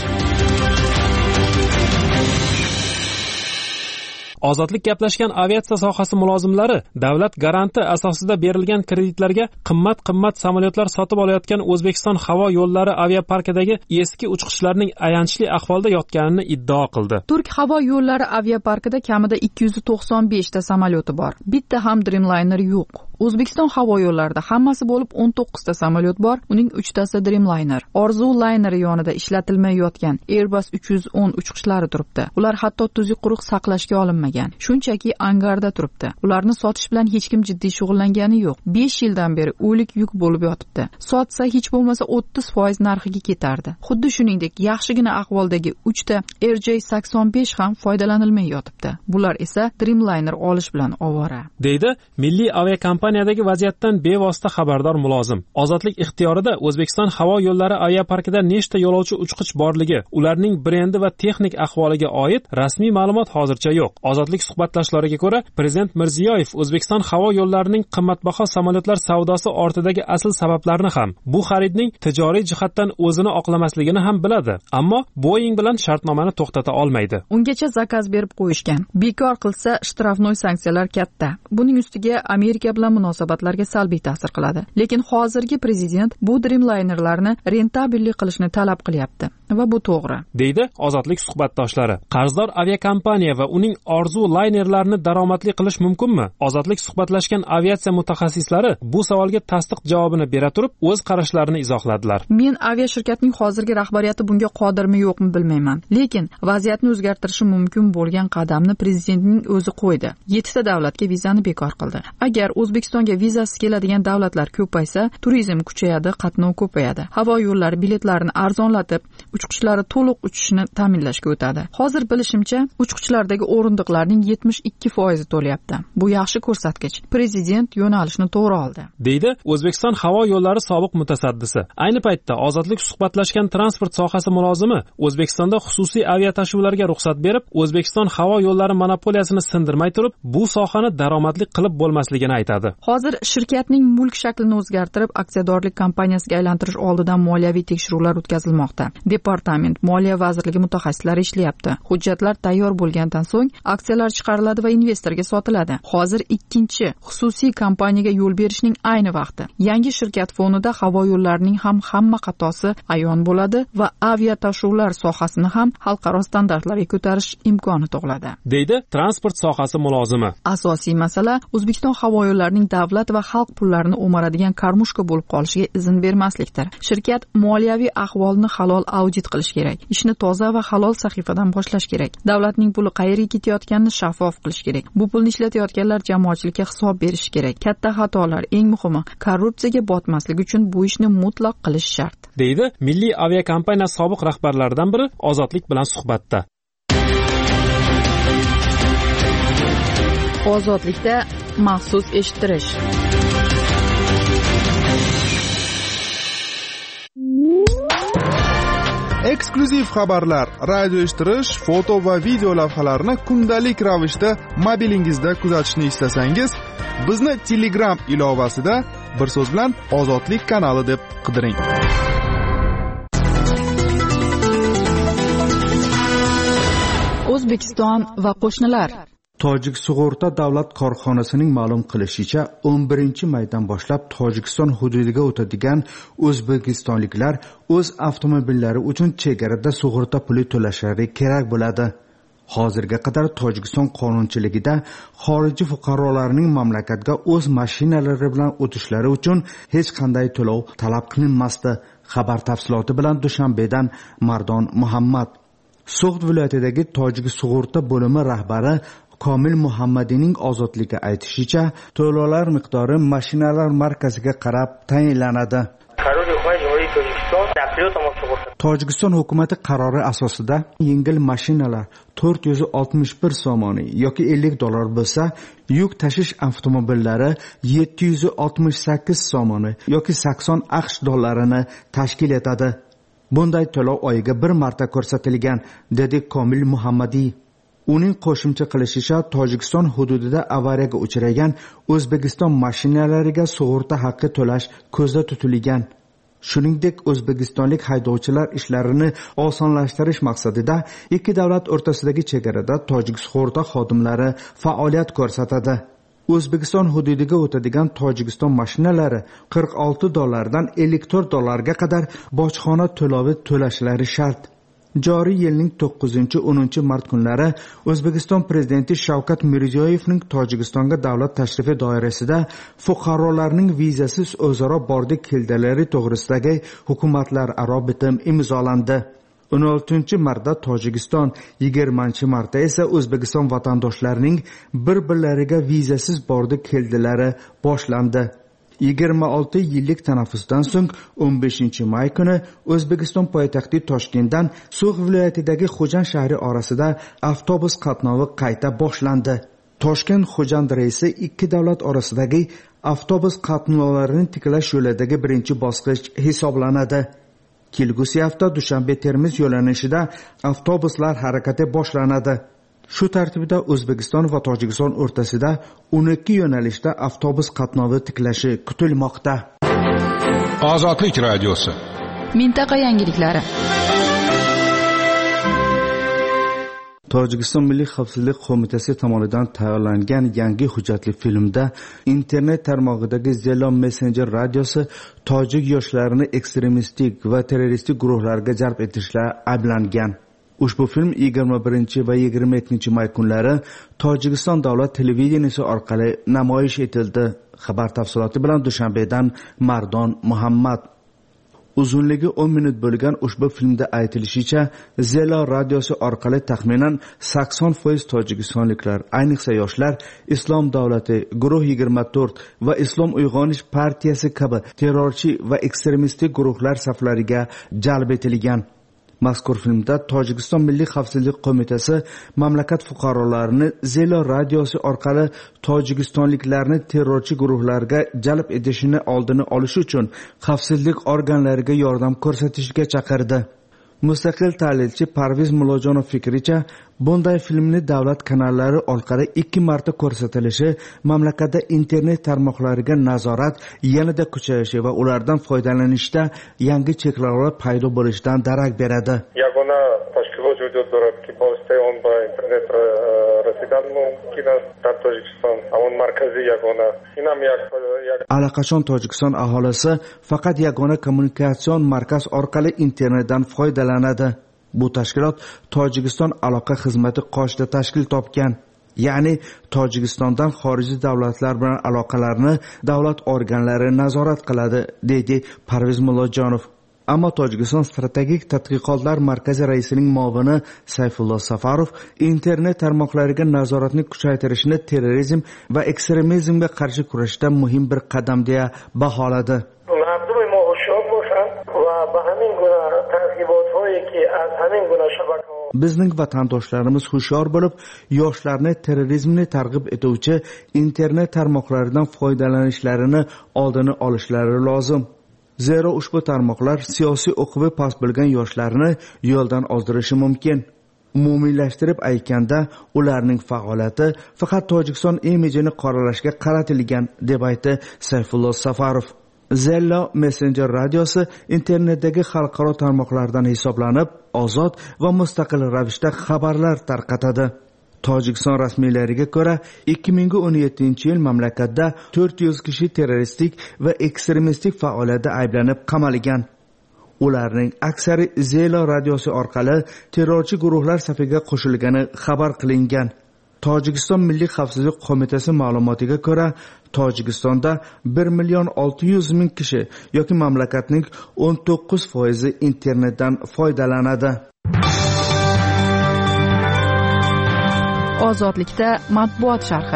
Ozodlik gaplashgan aviatsiya sohasi mulozimlari davlat garanti asosida berilgan kreditlarga qimmat-qimmat samolyotlar sotib olayotgan O'zbekiston havo yo'llari aviaparkidagi eski uchqichlarning ayanchli ahvolda yotganini iddao qildi. Turk havo yo'llari aviaparkida kamida ikki yuz to'qson besh ta samolyoti bor. Bitta ham Dreamliner yo'q. O'zbekiston havo yo'llarida hammasi bo'lib o'n to'qqiz ta samolyot bor, uning uch tasi Dreamliner. Orzu Liner yonida ishlatilmay yotgan Airbus uch yuz o'n uchqichlari turibdi. Ular hatto tuzuq quruq saqlashga olinmagan. Shunchaki angarda turibdi. Ularni sotish bilan hech kim jiddiy shug'ullangani yo'q. besh yildan beri o'lik yuk bo'lib yotibdi. Sotsa hech bo'lmasa o'ttiz foiz narxiga ketardi. Xuddi shuningdek, yaxshigina ahvoldagi uch ta R J sakson besh ham foydalanilmay yotibdi. Bular esa Dreamliner olish bilan ovora, deydi Milliy aviakompaniyadagi vaziyatdan bevosita xabardor mulozim. Ozodlik ixtiyorida O'zbekiston havo yo'llari aviaparkida nechta yo'lovchi uchqich borligi, ularning brendi va texnik ahvoliga oid rasmiy ma'lumot hozircha yo'q. Ozodlik suhbatlashlarga ko'ra, Prezident Mirziyoyev O'zbekiston havo yo'llarining qimmatbaho samolyotlar savdosi ortidagi asl sabablarni ham, bu xaridning tijoriy jihatdan o'zini oqlamasligini ham biladi, ammo Boeing bilan shartnomani to'xtata olmaydi. Ungacha zakaz berib qo'yishgan. Bekor qilsa shtrafnoy sanksiyalar katta. Buning ustiga Amerika bilan munosabatlarga salbiy ta'sir qiladi. Lekin hozirgi prezident bu Dreamlinerlarni rentabellik qilishni talab qilyapti va bu to'g'ri, deydi Ozodlik suhbatdoshlari. Qarzdor aviakompaniya va uning Orzu laynerlarni daromadli qilish mumkinmi? Ozodlik suhbatlashgan aviatsiya mutaxassislari bu savolga tasdiq javobini bera turib, o'z qarashlarini izohladilar. Men avia shirkatning hozirgi rahbariyati bunga qodirmi yo'qmi bilmayman, lekin vaziyatni o'zgartirishi mumkin bo'lgan qadamni prezidentning o'zi qo'ydi. yettita davlatga vizani bekor qildi. Agar O'zbekistonga vizasiz keladigan davlatlar ko'paysa, turizm kuchayadi, qatnov ko'payadi. Havo yo'llari biletlarini arzonlatib, uchqichlari to'liq uchishni ta'minlashga o'tadi. Hozir bilishimcha, uchqichlardagi o'rindiqlarning yetmish ikki foizi to'layapti. Bu yaxshi ko'rsatkich. Prezident yo'nalishni to'g'ri oldi, deydi O'zbekiston havo yo'llari sobiq mutasaddisi. Ayni paytda Ozodlik suhbatlashgan transport sohasi mulozimi O'zbekistonda xususiy aviatashuvlarga ruxsat berib, O'zbekiston havo yo'llari monopoliyasini sindirmay turib, bu sohani daromadli qilib bo'lmasligini aytadi. Hozir shirkatning mulk shaklini o'zgartirib, aksiyadorlik kompaniyasiga aylantirish oldidan moliyaviy tekshiruvlar o'tkazilmoqda. Departament Moliya vazirligi mutaxassislari ishlayapti. Hujjatlar tayyor bo'lgandan so'ng aksiyalar chiqariladi va investorga sotiladi. Hozir ikkinchi xususiy kompaniyaga yo'l berishning ayni vaqti. Yangi shirkat fonida havo yo'llarining ham hamma xatosi ayon bo'ladi va avia tashuvlar sohasini ham xalqaro standartlarga ko'tarish imkoni tug'iladi, deydi transport sohasi mulozimi. Asosiy masala O'zbekiston havo yo'llarining davlat va xalq pullarini o'maradigan karmushka bo'lib qolishiga izn bermaslikdir. Shirkat moliyaviy ahvolni halol audit qilish kerak. Ishni toza va halol sahifadan boshlash kerak. Davlatning puli qayerga ketayotganini shaffof qilish kerak. Bu pulni ishlatayotganlar jamoatchilikka hisob berish kerak. Katta xatolar, eng muhimi, korrupsiyaga botmaslik uchun bu ishni mutlaq qilish shart, deydi Milliy aviakompaniya sobiq rahbarlaridan biri Ozodlik bilan suhbatda. ozodlikda maxsus eshittirish. Eksklyuziv xabarlar, radio eshittirish, foto va video lavhalarni kundalik ravishda mobilingizda kuzatishni istasangiz, bizni Telegram ilovasida bir so'z bilan Ozodlik kanali deb qidiring. O'zbekiston va qo'shnilar. Tojik sug'urta davlat korxonasining ma'lum qilishicha, o'n birinchi maydan boshlab Tojikiston hududiga o'tadigan o'zbekistonliklar o'z avtomobillari uchun chegarada sug'urta puli to'lashlari kerak bo'ladi. Hozirga qadar Tojikiston qonunchiligida xorijiy fuqarolarning mamlakatga o'z mashinalari bilan o'tishlari uchun hech qanday to'lov talab qilinmasdi. Xabar tafsiloti bilan Dushanbedan Mardon Muhammad. So'g'd viloyatidagi Tojik sug'urta bo'limi rahbari Komil Muhammadining Ozodlikka aytishicha, to'lovlar miqdori mashinalar markaziga qarab tayinlanadi. Tojikiston hukumati qarori asosida yengil mashinalar to'rt yuz oltmish bir somoni yoki ellik dollar bo'lsa, yuk tashish avtomobillari yetti yuz oltmish sakkiz somoni yoki sakson aqsh dollarini tashkil etadi. Bunday to'lov oyiga bir marta ko'rsatilgan, dedi Komil Muhammadi. Uning qo'shimcha qilishicha, Tojikiston hududida avariyaga uchragan O'zbekiston mashinalariga sug'urta haqqi to'lash ko'zda tutilgan. Shuningdek, o'zbekistonlik haydovchilar ishlarini osonlashtirish maqsadida ikki davlat o'rtasidagi chegarada tojik sug'urta xodimlari faoliyat ko'rsatadi. O'zbekiston hududiga o'tadigan Tojikiston mashinalari qirq olti dollardan ellik to'rt dollarga qadar bojxona to'lovi to'lashlari shart. Joriy yilning to'qqizinchi o'ninchi mart kunlari O'zbekiston prezidenti Shavkat Mirziyoyevning Tojikistonga davlat tashrifi doirasida fuqarolarning vizasiz o'zaro bordi-keldilari to'g'risidagi hukumatlararo bitim imzolandi. o'n oltinchi martda Tojikiston, yigirmanchi martda esa O'zbekiston vatandoshlarining bir-birlariga vizasiz bordi-keldilari boshlandi. yigirma olti yillik tanaffusdan so'ng o'n beshinchi may kuni O'zbekiston poytaxti Toshkentdan So'g'd viloyatidagi Xo'jand shahri orasida avtobus qatnovi qayta boshlandi. Toshkent-Xo'jand reysi ikki davlat orasidagi avtobus qatnovlarini tiklash yo'lidagi birinchi bosqich hisoblanadi. Kelgusi hafta Dushanbe-Termiz yo'nalishida avtobuslar harakati boshlanadi. Shu tartibda O'zbekiston va Tojikiston o'rtasida o'n ikki yo'nalishda avtobus qatnovi tiklashi kutilmoqda. Ozodlik radiosi. Mintaqa yangiliklari. Tojikiston Milliy xavfsizlik qo'mitasi tomonidan tayyorlangan yangi hujjatli filmda internet tarmog'idagi Zelo Messenger radiosi tojik yoshlarini ekstremistik va terroristik guruhlarga jalb etishda ayblangan. Ushbu film yigirma birinchi va yigirma ikkinchi may kunlari Tojikiston davlat televideniyasi orqali namoyish etildi. Xabar tafsiloti bilan Dushanbedan Mardon Muhammad. Uzunligi o'n minut bo'lgan ushbu filmda aytilishicha, Zelo radiosi orqali taxminan sakson foiz tojikistonliklar, ayniqsa yoshlar, Islom davlati, guruh yigirma to'rt va Islom uyg'onish partiyasi kabi terrorchi va ekstremistik guruhlar saflariga jalb etilgan. Mazkur filmda Tojikiston Milliy xavfsizlik qo'mitasi mamlakat fuqarolarini Zelo radiosi orqali tojikistonliklarni terrorchi guruhlarga jalb etishini oldini olish uchun xavfsizlik organlariga yordam ko'rsatishga chaqirdi. Mustaqil tahlilchi Parviz Mulojonov fikricha, bunday filmni davlat kanallari orqali ikki marta ko'rsatilishi mamlakatda internet tarmoqlariga nazorat yanada kuchayishi va ulardan foydalanishda yangi cheklovlar paydo bo'lishidan darak beradi. Yagona tashkilot vujud dорад, ки боваситаи он ба интернет расидан мумкин аст дар Tojikiston. Амон маркази yagona. Инам як Allaqachon Tojikiston aholisi faqat yagona kommunikatsion markaz orqali internetdan foydalanadi. Bu tashkilot Tojikiston aloqa xizmati qoshida tashkil topgan. Ya'ni Tojikistondan xorijiy davlatlar bilan aloqalarni davlat organlari nazorat qiladi, deydi Parviz Mulojonov. Ammo Tojikiston strategik tadqiqotlar markazi raisining muovini Sayfullo Safarov internet tarmoqlariga nazoratni kuchaytirishni terrorizm va ekstremizmga qarshi kurashda muhim bir qadam deya baholadi. Mardum ma hushyor boshan va ba hamin guna targ'ibothoyi ki az hamin guna shabakaho bizning vatandoshlarimiz hushyor bo'lib, yoshlarni terrorizmni targ'ib etuvchi internet tarmoqlaridan foydalanishlarini oldini olishlari lozim. Zero ushbu tarmoqlar siyosiy o'qivi past bo'lgan yoshlarni yo'ldan ozdirishi mumkin. Umumiylashtirib aytganda, ularning faoliyati faqat Tojikiston imijini qoralashga qaratilgan, deb aytdi Sayfullo Safarov. Zello Messenger radiosi internetdagi xalqaro tarmoqlardan hisoblanib, ozod va mustaqil ravishda xabarlar tarqatadi. Tojikiston rasmiylariga ko'ra, ikki ming o'n yettinchi yil mamlakatda to'rt yuz kishi terroristik va ekstremistik faoliyatda ayblanib qamalgan. Ularning aksari Zello radiosi orqali terrorchi guruhlar safiga qo'shilgani xabar qilingan. Tojikiston Milliy xavfsizlik qo'mitasi ma'lumotiga ko'ra, Tojikistonda bir million olti yuz ming kishi yoki mamlakatning o'n to'qqiz foizi internetdan foydalanadi. Ozodlikda matbuot sharhi.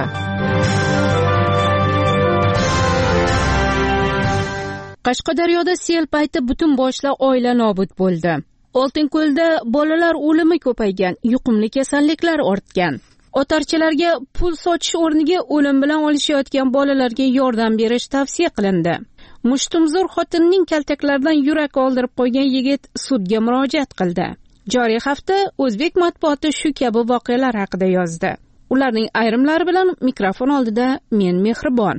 Qashqadaryoda sel payti butun boshli oila nobud bo'ldi. Oltinko'lda bolalar o'limi ko'paygan, yuqumli kasalliklar ortgan. Otarchilarga pul sochish o'rniga o'lim bilan olishayotgan bolalarga yordam berish tavsiya qilindi. Mushtumzo'r xotinning kaltaklaridan yurak oldirib qo'ygan yigit sudga murojaat qildi. Joriy hafta o'zbek matbuoti shu kabi voqealar haqida yozdi. Ularning ayrimlari bilan mikrofon oldida men Mehribon.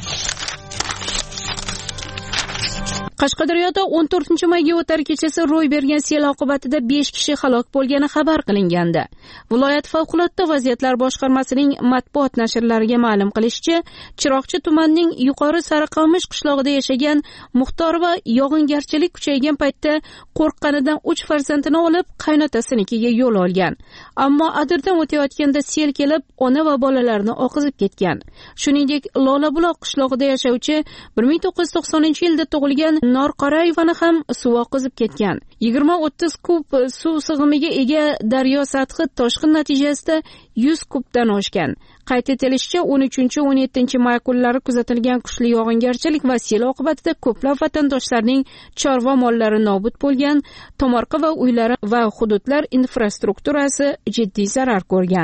Qashqadaryoda o'n to'rtinchi mayga o'tar kechasi ro'y bergan sel oqibatida besh kishi halok bo'lgani xabar qilingandi. Viloyat favqulodda vaziyatlar boshqarmasining matbuot nashrlariga ma'lum qilishicha, Chiroqchi tumanining Yuqori Sariqamish qishlog'ida yashagan Muxtor va yog'ingarchilik kuchaygan paytda qo'rqqanidan uch farzandini olib qaynotasinikiga yo'l olgan. Ammo Adirdan o'tayotganda sel kelib, ona va bolalarni oqizib ketgan. Shuningdek, Lolabuloq qishlog'ida yashovchi bir ming to'qqiz yuz to'qsoninchi yilda tug'ilgan Norqorayevani ham suv oqizib ketgan. yigirma o'ttiz kub suv sig'imiga ega daryo sathi toshqin natijasida yuz kubdan oshgan. Qayd etilishicha, o'n uchinchi o'n yettinchi may kunlari kuzatilgan kuchli yog'ingarchilik va sel oqibatida ko'plab vatandoshlarning chorva mollari nobud bo'lgan, tomorqa va uylari va hududlar infrastrukturasi jiddiy zarar ko'rgan.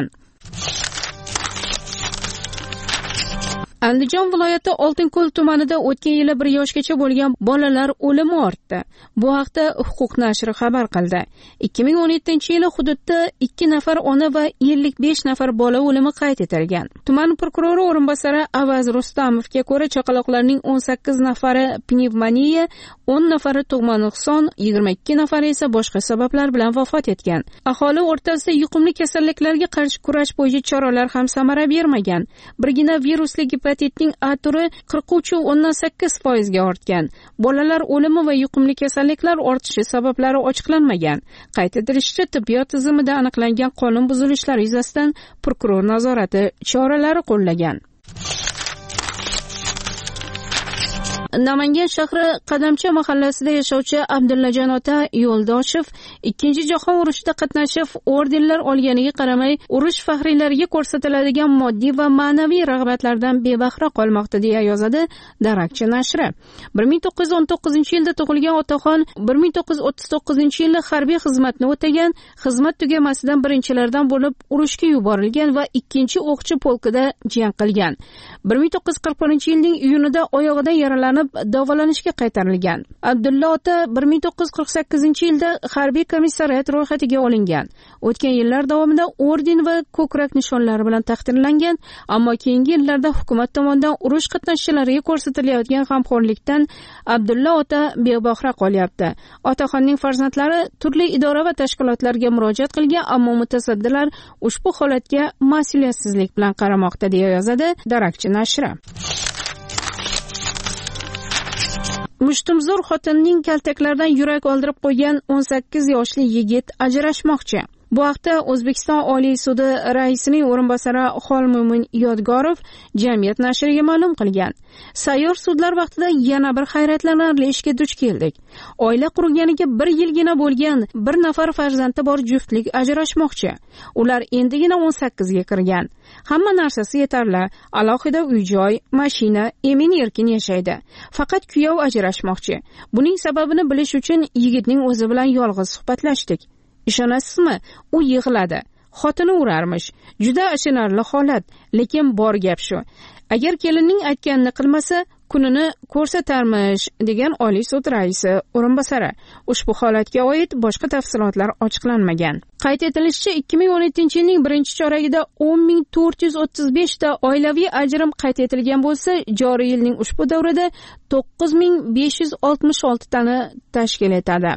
Andijon viloyati Oltinko'l tumanida o'tgan yili bir yoshgacha bo'lgan bolalar o'limi ortdi. Bu haqda Huquq nashri xabar qildi. ikki ming o'n yettinchi yili hududda ikki nafar ona va ellik besh nafar bola o'limi qayd etilgan. Tuman prokurori o'rinbosari Avaz Rustamovga ko'ra, chaqaloqlarning o'n sakkiz nafari pnevmoniya, o'n nafari tug'ma nuqson, yigirma ikki nafari esa boshqa sabablar bilan vafot etgan. Aholi o'rtasida yuqumli kasalliklarga qarshi kurash bo'yicha choralar ham samara bermagan. Birgina virusli gepatitning A turi qirq uch nuqta o'n sakkiz foiz ga ortgan. Bolalar o'limi va yuqumli kasalliklar ortishi sabablari ochiqlanmagan. Qayd etilishicha, tibbiyot tizimida aniqlangan qonun buzilishlari yuzasidan prokuror nazorati choralari qo'llagan. Namangan shahri Qadamcha mahallasida yashovchi Abdullajon ota Yo'ldoshev ikkinchi jahon urushida qatnashib, ordenlar olganiga qaramay, urush faxriylariga ko'rsatiladigan moddiy va ma'naviy rag'batlardan bebahra qolmoqda, deya yozadi Darakchi nashri. bir ming to'qqiz yuz o'n to'qqizinchi yilda tug'ilgan otaxon bir ming to'qqiz yuz o'ttiz to'qqizinchi yilda harbiy xizmatni o'tagan, xizmat tugamasidan birinchilardan bo'lib urushga yuborilgan va ikkinchi o'qchi polkida jang qilgan. bir ming to'qqiz yuz qirq birinchi yilning iyunida oyog'idan yaralanib davolanishga qaytarilgan. Abdulla ota bir ming to'qqiz yuz qirq sakkizinchi yilda harbiy komissariyat ro'yxatiga olingan. O'tgan yillar davomida orden va ko'krak nishonlari bilan taqdirlangan, ammo keyingi yillarda hukumat tomonidan urush qatnashchilariga ko'rsatilayotgan g'amxo'rlikdan Abdulla ota bebahra qolyapti. Otaxonning farzandlari turli idora va tashkilotlarga murojaat qilgan, ammo mutasaddilar ushbu holatga mas'uliyatsizlik bilan qaramoqda, deya yozadi Darakchi nashri. Mushtumzo'r xotinning kaltaklaridan yurak oldirib qo'ygan o'n sakkiz yoshli yigit ajrashmoqchi. Bu haqda O'zbekiston Oliy sudi raisining o'rinbosari Xolmo'min Yodgorov Jamiyat nashriga ma'lum qilgan. Sayyor sudlar vaqtida yana bir hayratlanarli ishga duch keldik. Oila qurganiga bir yilgina bo'lgan bir nafar farzandi bor juftlik ajrashmoqchi. Ular endigina o'n sakkizga kirgan. Hamma narsasi yetarli, alohida uy-joy, mashina, emin-erkin yashaydi. Faqat kuyov ajrashmoqchi. Buning sababini bilish uchun yigitning o'zi bilan yolg'iz suhbatlashdik. ishonasizmi, u yig'ladi, xotini urarmish. Juda achinarli holat, lekin bor gap shu. Agar kelinning aytganini qilmasa, kunini ko'rsatarmish, degan Oliy sud raisi o'rinbosari. Ushbu holatga oid boshqa tafsilotlar ochiqlanmagan. Qayd etilishicha, ikki ming o'n yettinchi yilning birinchi choragida o'n ming to'rt yuz o'ttiz besh ta oilaviy ajrim qayd etilgan bo'lsa, joriy yilning ushbu davrida to'qqiz ming besh yuz oltmish olti tani tashkil etadi.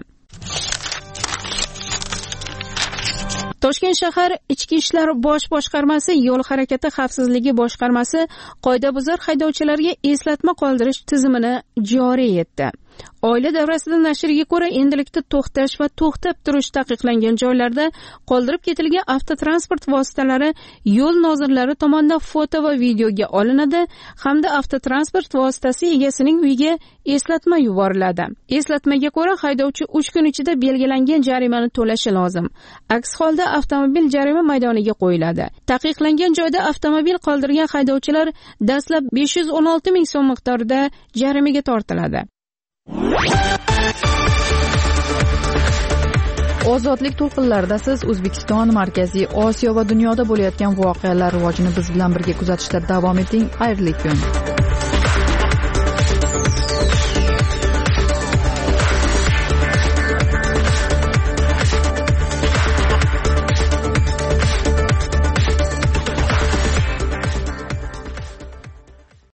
Toshkent shahar Ichki ishlar bosh boshqarmasi yo'l harakati xavfsizligi boshqarmasi qoidabuzar haydovchilarga eslatma qoldirish tizimini joriy etdi. Oila davrasida nashriga ko'ra, endilikda to'xtash va to'xtab turish taqiqlangan joylarda qoldirib ketilgan avtotransport vositalari yo'l nozirlari tomonidan foto va videoga olinadi hamda avtotransport vositasi egasining uyiga eslatma yuboriladi. Eslatmaga ko'ra, haydovchi uch kun ichida belgilangan jarimani to'lashi lozim. Aks holda avtomobil jarima maydoniga qo'yiladi. Taqiqlangan joyda avtomobil qoldirgan haydovchilar dastlab besh yuz o'n olti ming so'm miqdorida jarimaga tortiladi. Ozodlik to'lqinlarida siz O'zbekiston, Markaziy Osiyo va dunyoda bo'layotgan voqealar rivojini biz bilan birga kuzatishda davom eting. Xayrli kun.